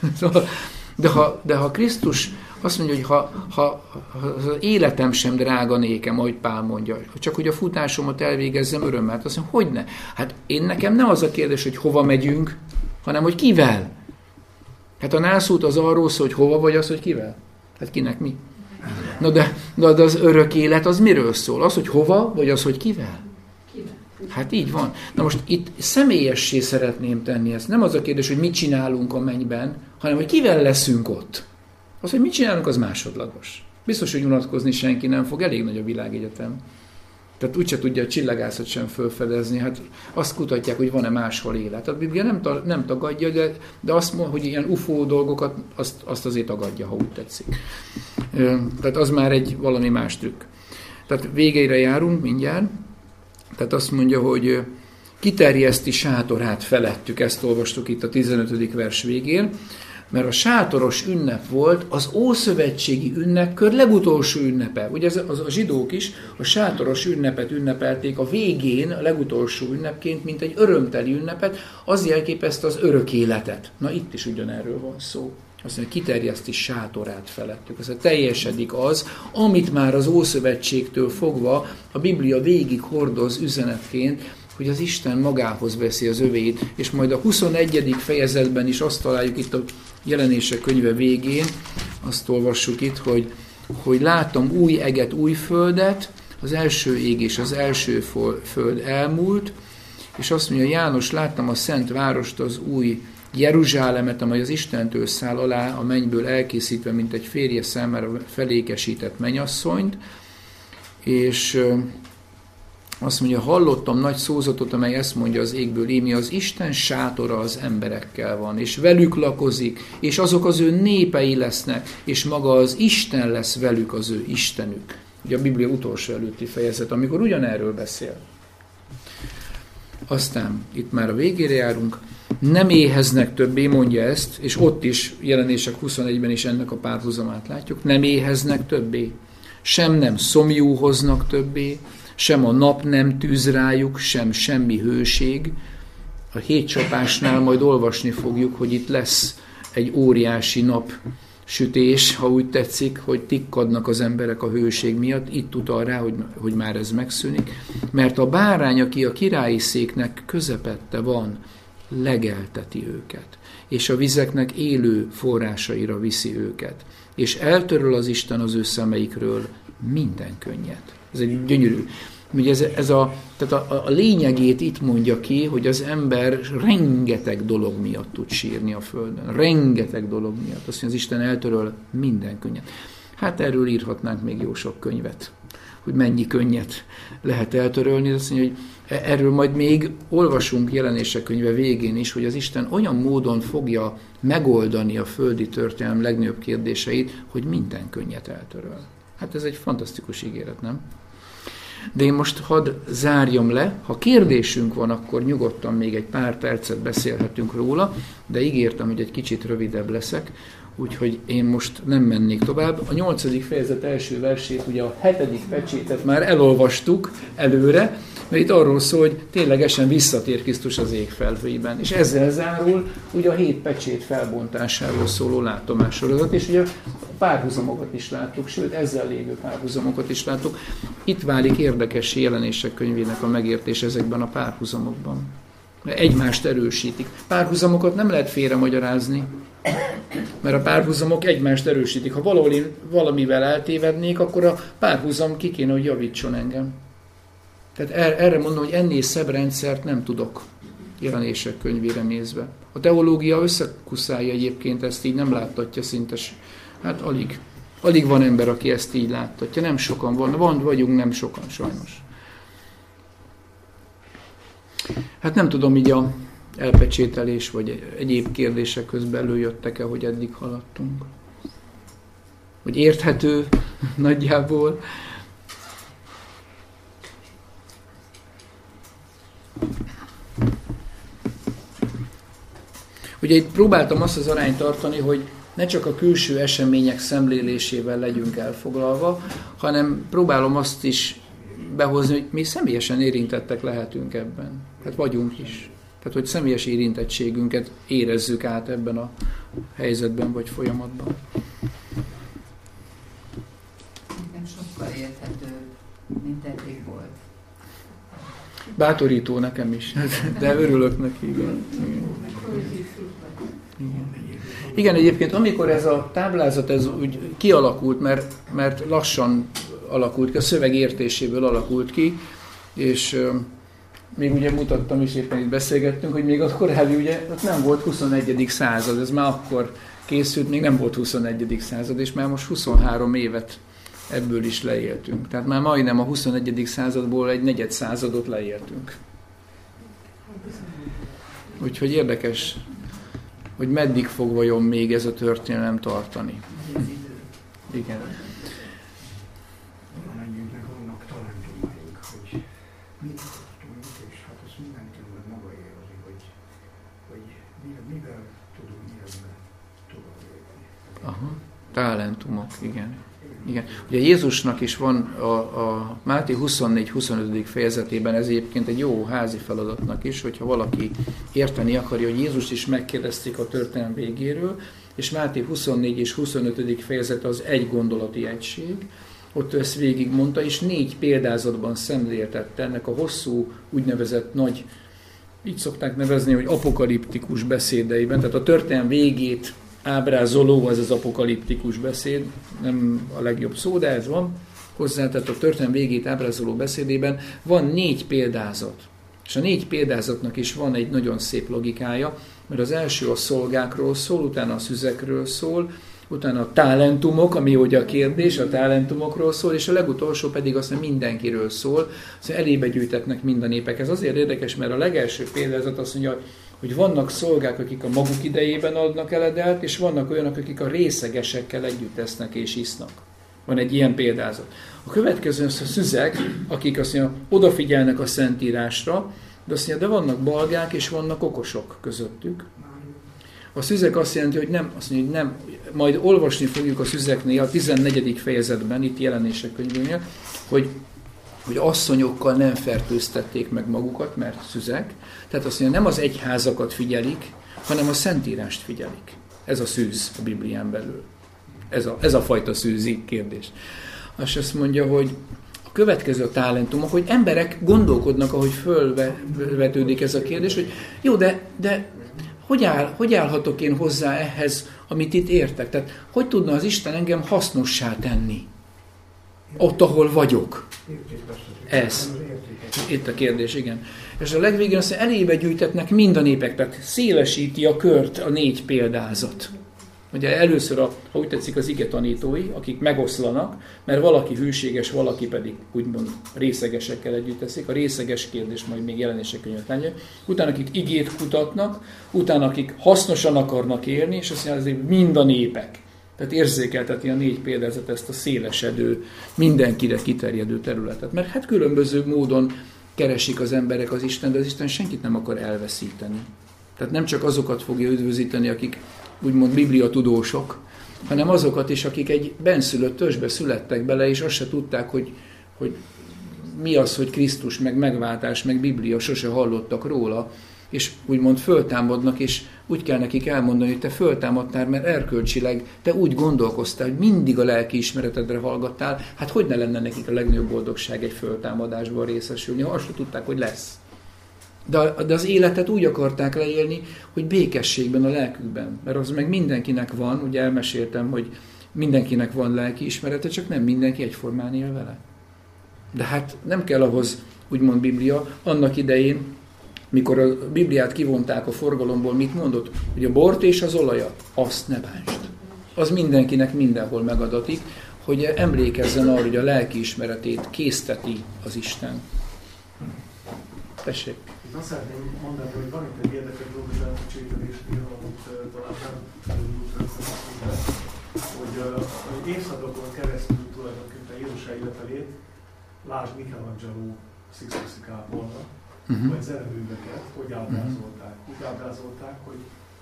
De ha Krisztus azt mondja, hogy ha az életem sem drága nékem, ahogy Pál mondja, csak hogy a futásomat elvégezzem örömmel, azt mondja, hogy ne? Hát nekem nem az a kérdés, hogy hova megyünk, hanem hogy kivel. Hát a nászút az arról szól, hogy hova vagy, az, hogy kivel. Hát kinek mi? Na de az örök élet az miről szól? Az, hogy hova, vagy az, hogy kivel? Hát így van. Na most itt személyessé szeretném tenni ezt. Nem az a kérdés, hogy mit csinálunk a mennyben, hanem hogy kivel leszünk ott. Az, hogy mit csinálunk, az másodlagos. Biztos, hogy unatkozni senki nem fog, elég nagy a világegyetem. Tehát úgyse tudja a csillagászat sem felfedezni. Hát azt kutatják, hogy van-e máshol élet. A Biblia nem tagadja, de azt mondja, hogy ilyen UFO dolgokat, azt azért tagadja, ha úgy tetszik. Tehát az már egy valami más trükk. Tehát végére járunk mindjárt. Tehát azt mondja, hogy kiterjeszti sátorát felettük, ezt olvastuk itt a 15. vers végén, mert a sátoros ünnep volt az ószövetségi ünnepkör legutolsó ünnepe. Ugye a zsidók is a sátoros ünnepet ünnepelték a végén, a legutolsó ünnepként, mint egy örömteli ünnepet, az jelképezte az örök életet. Na itt is ugyanerről van szó. Azt mondja, kiterjeszti sátorát felettük. Az teljesedik az, amit már az Ószövetségtől fogva a Biblia végig hordoz üzenetként, hogy az Isten magához veszi az övéit, és majd a 21. fejezetben is azt találjuk itt a Jelenések könyve végén, azt olvassuk itt, hogy láttam új eget, új földet, az első ég és az első föld elmúlt, és azt mondja, János, láttam a szent várost, az új Jeruzsálemet, amely az Istentől száll alá, a mennyből elkészítve, mint egy férje számára felékesített mennyasszonyt, és azt mondja, hallottam nagy szózatot, amely ezt mondja az égből, íme az Isten sátora az emberekkel van, és velük lakozik, és azok az ő népei lesznek, és maga az Isten lesz velük az ő Istenük. Ugye a Biblia utolsó előtti fejezet, amikor ugyanerről beszél. Aztán itt már a végére járunk, nem éheznek többé, mondja ezt, és ott is, Jelenések 21-ben is ennek a párhuzamát látjuk, nem éheznek többé, sem nem szomjúhoznak többé, sem a nap nem tűz rájuk, sem semmi hőség. A hétcsapásnál majd olvasni fogjuk, hogy itt lesz egy óriási napsütés, ha úgy tetszik, hogy tikkadnak az emberek a hőség miatt. Itt utal rá, hogy már ez megszűnik. Mert a bárány, aki a királyi széknek közepette van, legelteti őket, és a vizeknek élő forrásaira viszi őket, és eltöröl az Isten az ő szemeikről minden könnyet. Ez egy gyönyörű. Ugye tehát a lényegét itt mondja ki, hogy az ember rengeteg dolog miatt tud sírni a földön. Rengeteg dolog miatt. Azt mondja, az Isten eltöröl minden könnyet. Hát erről írhatnánk még jó sok könyvet, hogy mennyi könnyet lehet eltörölni. Azt mondja, hogy erről majd még olvasunk Jelenések könyve végén is, hogy az Isten olyan módon fogja megoldani a földi történelem legnagyobb kérdéseit, hogy minden könnyet eltöröl. Hát ez egy fantasztikus ígéret, nem? De én most hadd zárjam le, ha kérdésünk van, akkor nyugodtan még egy pár percet beszélhetünk róla, de ígértem, hogy egy kicsit rövidebb leszek, úgyhogy én most nem mennék tovább. A 8. fejezet első versét, ugye a 7. pecsétet már elolvastuk előre, mert itt arról szól, hogy ténylegesen visszatér Krisztus az ég felhőiben. És ezzel zárul ugye a 7 pecsét felbontásáról szóló látomássorozat, és ugye a párhuzamokat is láttuk, sőt ezzel lévő párhuzamokat is láttuk. Itt válik érdekes Jelenések könyvének a megértés ezekben a párhuzamokban. Egymást erősítik. Párhuzamokat nem lehet félremagyarázni, mert a párhuzamok egymást erősítik. Ha valamivel eltévednék, akkor a párhuzam ki kéne, hogy javítson engem. Tehát erre mondom, hogy ennél szebb rendszert nem tudok Jelenések könyvére nézve. A teológia összekuszálja egyébként ezt, így nem láttatja szinte, hát alig. Alig van ember, aki ezt így láttatja. Nem sokan vagyunk, nem sokan sajnos. Hát nem tudom, így a elpecsételés vagy egyéb kérdések közben előjöttek-e, hogy eddig haladtunk. Hogy érthető nagyjából. Ugye itt próbáltam azt az arányt tartani, hogy ne csak a külső események szemlélésével legyünk elfoglalva, hanem próbálom azt is behozni, hogy mi személyesen érintettek lehetünk ebben. Hát vagyunk is. Tehát, hogy személyes érintettségünket érezzük át ebben a helyzetben vagy folyamatban. Nem sokkal érthető, mint eddig volt. Bátorító nekem is, de örülök neki. Igen. Igen, egyébként amikor ez a táblázat ez úgy kialakult, mert lassan alakult ki, a szöveg értéséből alakult ki, és még ugye mutattam is, éppen itt beszélgettünk, hogy még a korábbi ugye ott nem volt 21. század, ez már akkor készült, még nem volt 21. század, és már most 23 évet ebből is leéltünk. Tehát már majdnem a 21. századból egy negyed századot leéltünk. Úgyhogy érdekes, hogy meddig fog vajon még ez a történelem tartani. Igen. Valamennyünknek vannak talentumaink, hogy mit tartunk, és hát azt mindenkinek maga érzi, hogy mivel tudunk ilyenben tovább lépni. Aha, talentumok, igen. Igen. Ugye Jézusnak is van a Máté 24-25. fejezetében, ez egyébként egy jó házi feladatnak is, hogyha valaki érteni akarja, hogy Jézus is megkérdezték a történelem végéről, és Máté 24 és 25. fejezet az egy gondolati egység, ott ezt végig mondta, és 4 példázatban szemléltette ennek a hosszú, úgynevezett nagy, így szokták nevezni, hogy apokaliptikus beszédeiben, tehát a történelem végét ábrázoló, ez az apokaliptikus beszéd, nem a legjobb szó, de ez van hozzá, tehát a történelem végét ábrázoló beszédében van 4 példázat. És a 4 példázatnak is van egy nagyon szép logikája, mert az első a szolgákról szól, utána a szüzekről szól, utána a talentumok, ami ugye a kérdés, a talentumokról szól, és a legutolsó pedig azt mondja, mindenkiről szól, szóval elébe gyűjtetnek mind a népek. Ez azért érdekes, mert a legelső példázat azt mondja, hogy vannak szolgák, akik a maguk idejében adnak eledelt, és vannak olyanok, akik a részegesekkel együtt esznek és isznak. Van egy ilyen példázat. A következő az a szüzek, akik azt mondja, odafigyelnek a Szentírásra, de azt mondja, de vannak balgák és vannak okosok közöttük. A szüzek azt jelenti, hogy nem, azt mondja, hogy nem, majd olvasni fogjuk a szüzeknél a 14. fejezetben, itt Jelenések könyvénél, hogy asszonyokkal nem fertőztették meg magukat, mert szüzek. Tehát azt mondja, nem az egyházakat figyelik, hanem a Szentírást figyelik. Ez a szűz a Biblián belül. Ez a fajta szűzi kérdés. Azt mondja, hogy a következő a talentumok, hogy emberek gondolkodnak, ahogy fölvetődik ez a kérdés, hogy jó, de hogy állhatok én hozzá ehhez, amit itt értek? Tehát hogy tudna az Isten engem hasznossá tenni? Ott, ahol vagyok. Ez. Itt a kérdés, igen. És a legvégén azt mondja, elébe gyűjtetnek mind a népek, tehát szélesíti a kört a 4 példázat. Ugye először, ha úgy tetszik, az ige tanítói, akik megoszlanak, mert valaki hűséges, valaki pedig úgymond részegesekkel együtt teszik. A részeges kérdés majd még Jelenések könyvet látja. Utána akik igét kutatnak, utána akik hasznosan akarnak élni, és azt mondja, azért mind a népek. Tehát érzékelteti a 4 példázat ezt a szélesedő, mindenkire kiterjedő területet. Mert hát különböző módon keresik az emberek az Isten, de az Isten senkit nem akar elveszíteni. Tehát nem csak azokat fogja üdvözíteni, akik úgymond bibliatudósok, hanem azokat is, akik egy benszülött törzsbe születtek bele, és azt se tudták, hogy mi az, hogy Krisztus, meg megváltás, meg Biblia, sose hallottak róla, és úgymond föltámadnak, és úgy kell nekik elmondani, hogy te föltámadtál, mert erkölcsileg te úgy gondolkoztál, hogy mindig a lelki ismeretedre hallgattál, hát hogy ne lenne nekik a legnagyobb boldogság egy föltámadásban részesülni, ha azt se tudták, hogy lesz. De az életet úgy akarták leélni, hogy békességben a lelkükben, mert az meg mindenkinek van, ugye elmeséltem, hogy mindenkinek van lelki ismerete, csak nem mindenki egyformán él vele. De hát nem kell ahhoz, úgymond Biblia, annak idején, mikor a Bibliát kivonták a forgalomból, mit mondott? Hogy a bort és az olajat, azt ne bántsd. az mindenkinek mindenhol megadatik, hogy emlékezzen arra, hogy a lelkiismeretét készteti az Isten. Tessék. Én azt szeretném mondani, hogy van itt egy érdekes dolog az elpecsételésnél, amit talán nem tudunk, hogy évszázadokon keresztül tulajdonképpen Jézus életelét, lásd Michelangelo Sixtusi kápolna, vagy zeneműveket, hogy ábrázolták. Úgy ábrázolták, hogy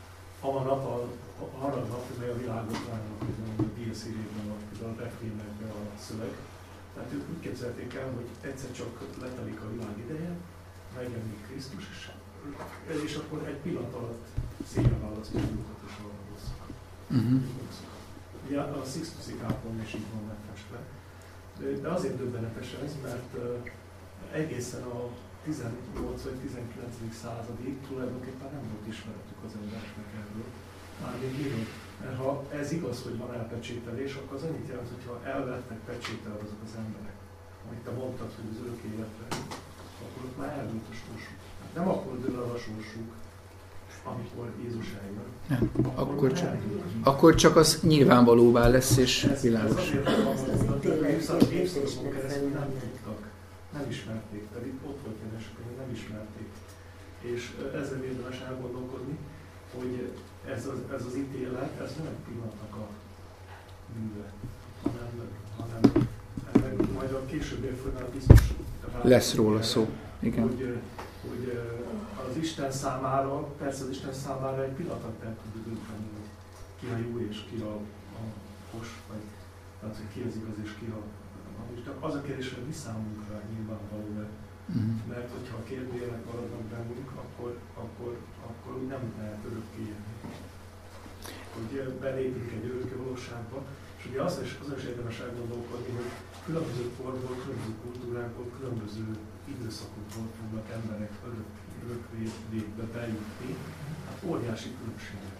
arra a nap, hogy a világot várnak, hogy a Dies Irae-ben, a refrénekben a szöveg. Tehát ők úgy képzelték el, hogy egyszer csak letelik a világ ideje, megjelenik Krisztus, és akkor egy pillanat alatt széjjelválasztó lyukat és arra hosszak. Ugye a Sixtusi kápolna is így van megfestve. De azért döbbenetes ez, mert egészen a 18 vagy 19. századig tulajdonképpen nem volt ismeretük az embereknek erről. Mármint miről? Mert ha ez igaz, hogy van elpecsételés, akkor az annyit jelent, hogyha elvettek pecsételve azok az emberek, amit te mondtad, hogy az örök életre, akkor ott már eldőlt a sorsuk. Nem akkor dől el a sorsuk, amikor Jézus eljön. Nem, akkor csak az nyilvánvalóvá lesz és világos. Ez azért van, hogy évszázadokon keresztül nem tudtak, nem ismerték, pedig ott volt jelenések, hogy nem ismerték. És ezzel érdemes elgondolkodni, hogy ez az ítélet, ez nem egy pillanatnak a műve, hanem ennek majd a későbbi évfolyamán biztos lesz róla szó. Igen. Hogy az Isten számára, persze az Isten számára egy pillanatot el tud dönteni, hogy ki a jó és ki a kos, vagy tehát, hogy ki az igaz és ki a hamis. De az a kérdés, hogy mi számunkra nyilvánvaló, mert hogyha a kérdőjelek maradnak bennünk, akkor úgy nem lehet örökké élni. Hogy belépünk egy örökké valóságba, és ugye az is érdemes elgondolkodni, hogy különböző korból, különböző kultúrákból, különböző időszakokból fognak emberek öröklétbe bejutni. Hát óriási különbségek.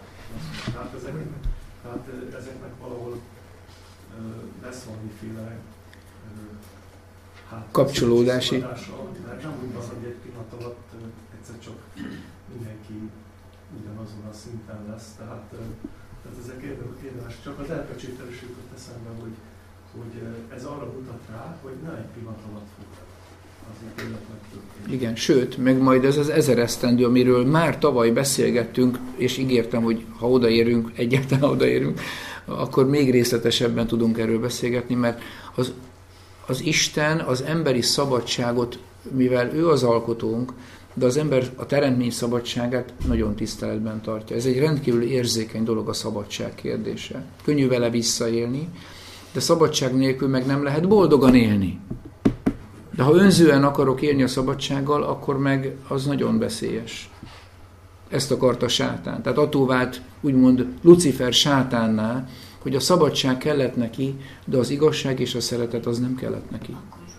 Tehát ezeknek valahol lesz valamiféle kapcsolódási. Mert nem úgy van, hogy egy pillanat alatt egyszer csak mindenki ugyanazon a szinten lesz. Tehát ezek érdemes. Csak az elpecsételés jutott eszembe, hogy ez arra mutat rá, hogy nem egy pillanat alatt fog az ítéletnek történni. Igen, sőt, meg majd ez az 1000 esztendő, amiről már tavaly beszélgettünk, és ígértem, hogy ha odaérünk, egyáltalán odaérünk, akkor még részletesebben tudunk erről beszélgetni, mert az Isten az emberi szabadságot, mivel ő az alkotónk, de az ember a teremtmény szabadságát nagyon tiszteletben tartja. Ez egy rendkívül érzékeny dolog a szabadság kérdése. Könnyű vele visszaélni, de szabadság nélkül meg nem lehet boldogan élni. De ha önzően akarok élni a szabadsággal, akkor meg az nagyon veszélyes. Ezt akarta sátán. Tehát attól vált úgymond Lucifer sátánná, hogy a szabadság kellett neki, de az igazság és a szeretet az nem kellett neki.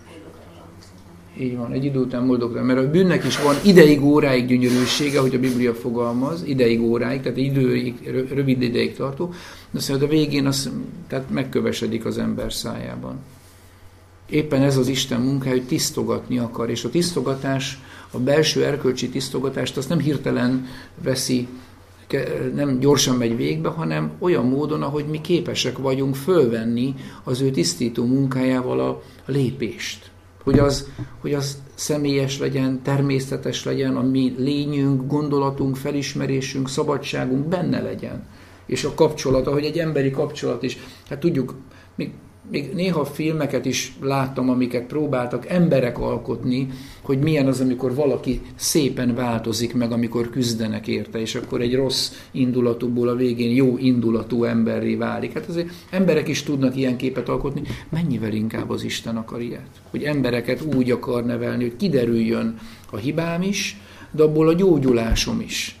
Így van, egy idő után boldogtalan, mert a bűnnek is van ideig, óráig gyönyörűsége, hogy a Biblia fogalmaz, ideig, óráig, tehát rövid ideig tartó, de szóval a végén tehát megkövesedik az ember szájában. Éppen ez az Isten munkája, hogy tisztogatni akar, és a tisztogatás, a belső erkölcsi tisztogatást azt nem hirtelen veszi, nem gyorsan megy végbe, hanem olyan módon, ahogy mi képesek vagyunk fölvenni az ő tisztító munkájával a lépést. Hogy az személyes legyen, természetes legyen, a mi lényünk, gondolatunk, felismerésünk, szabadságunk benne legyen. És a kapcsolat, ahogy egy emberi kapcsolat is. Hát tudjuk, még néha filmeket is láttam, amiket próbáltak emberek alkotni, hogy milyen az, amikor valaki szépen változik meg, amikor küzdenek érte, és akkor egy rossz indulatúból a végén jó indulatú emberré válik. Hát azért emberek is tudnak ilyen képet alkotni, mennyivel inkább az Isten akar ilyet. Hogy embereket úgy akar nevelni, hogy kiderüljön a hibám is, de abból a gyógyulásom is.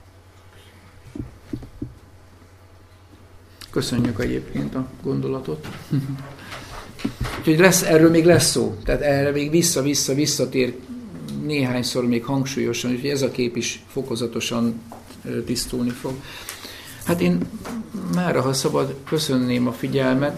Köszönjük egyébként a gondolatot. Úgyhogy erről még lesz szó. Tehát erre még visszatér néhányszor még hangsúlyosan, úgyhogy ez a kép is fokozatosan tisztulni fog. Hát én mára, ha szabad, köszönném a figyelmet.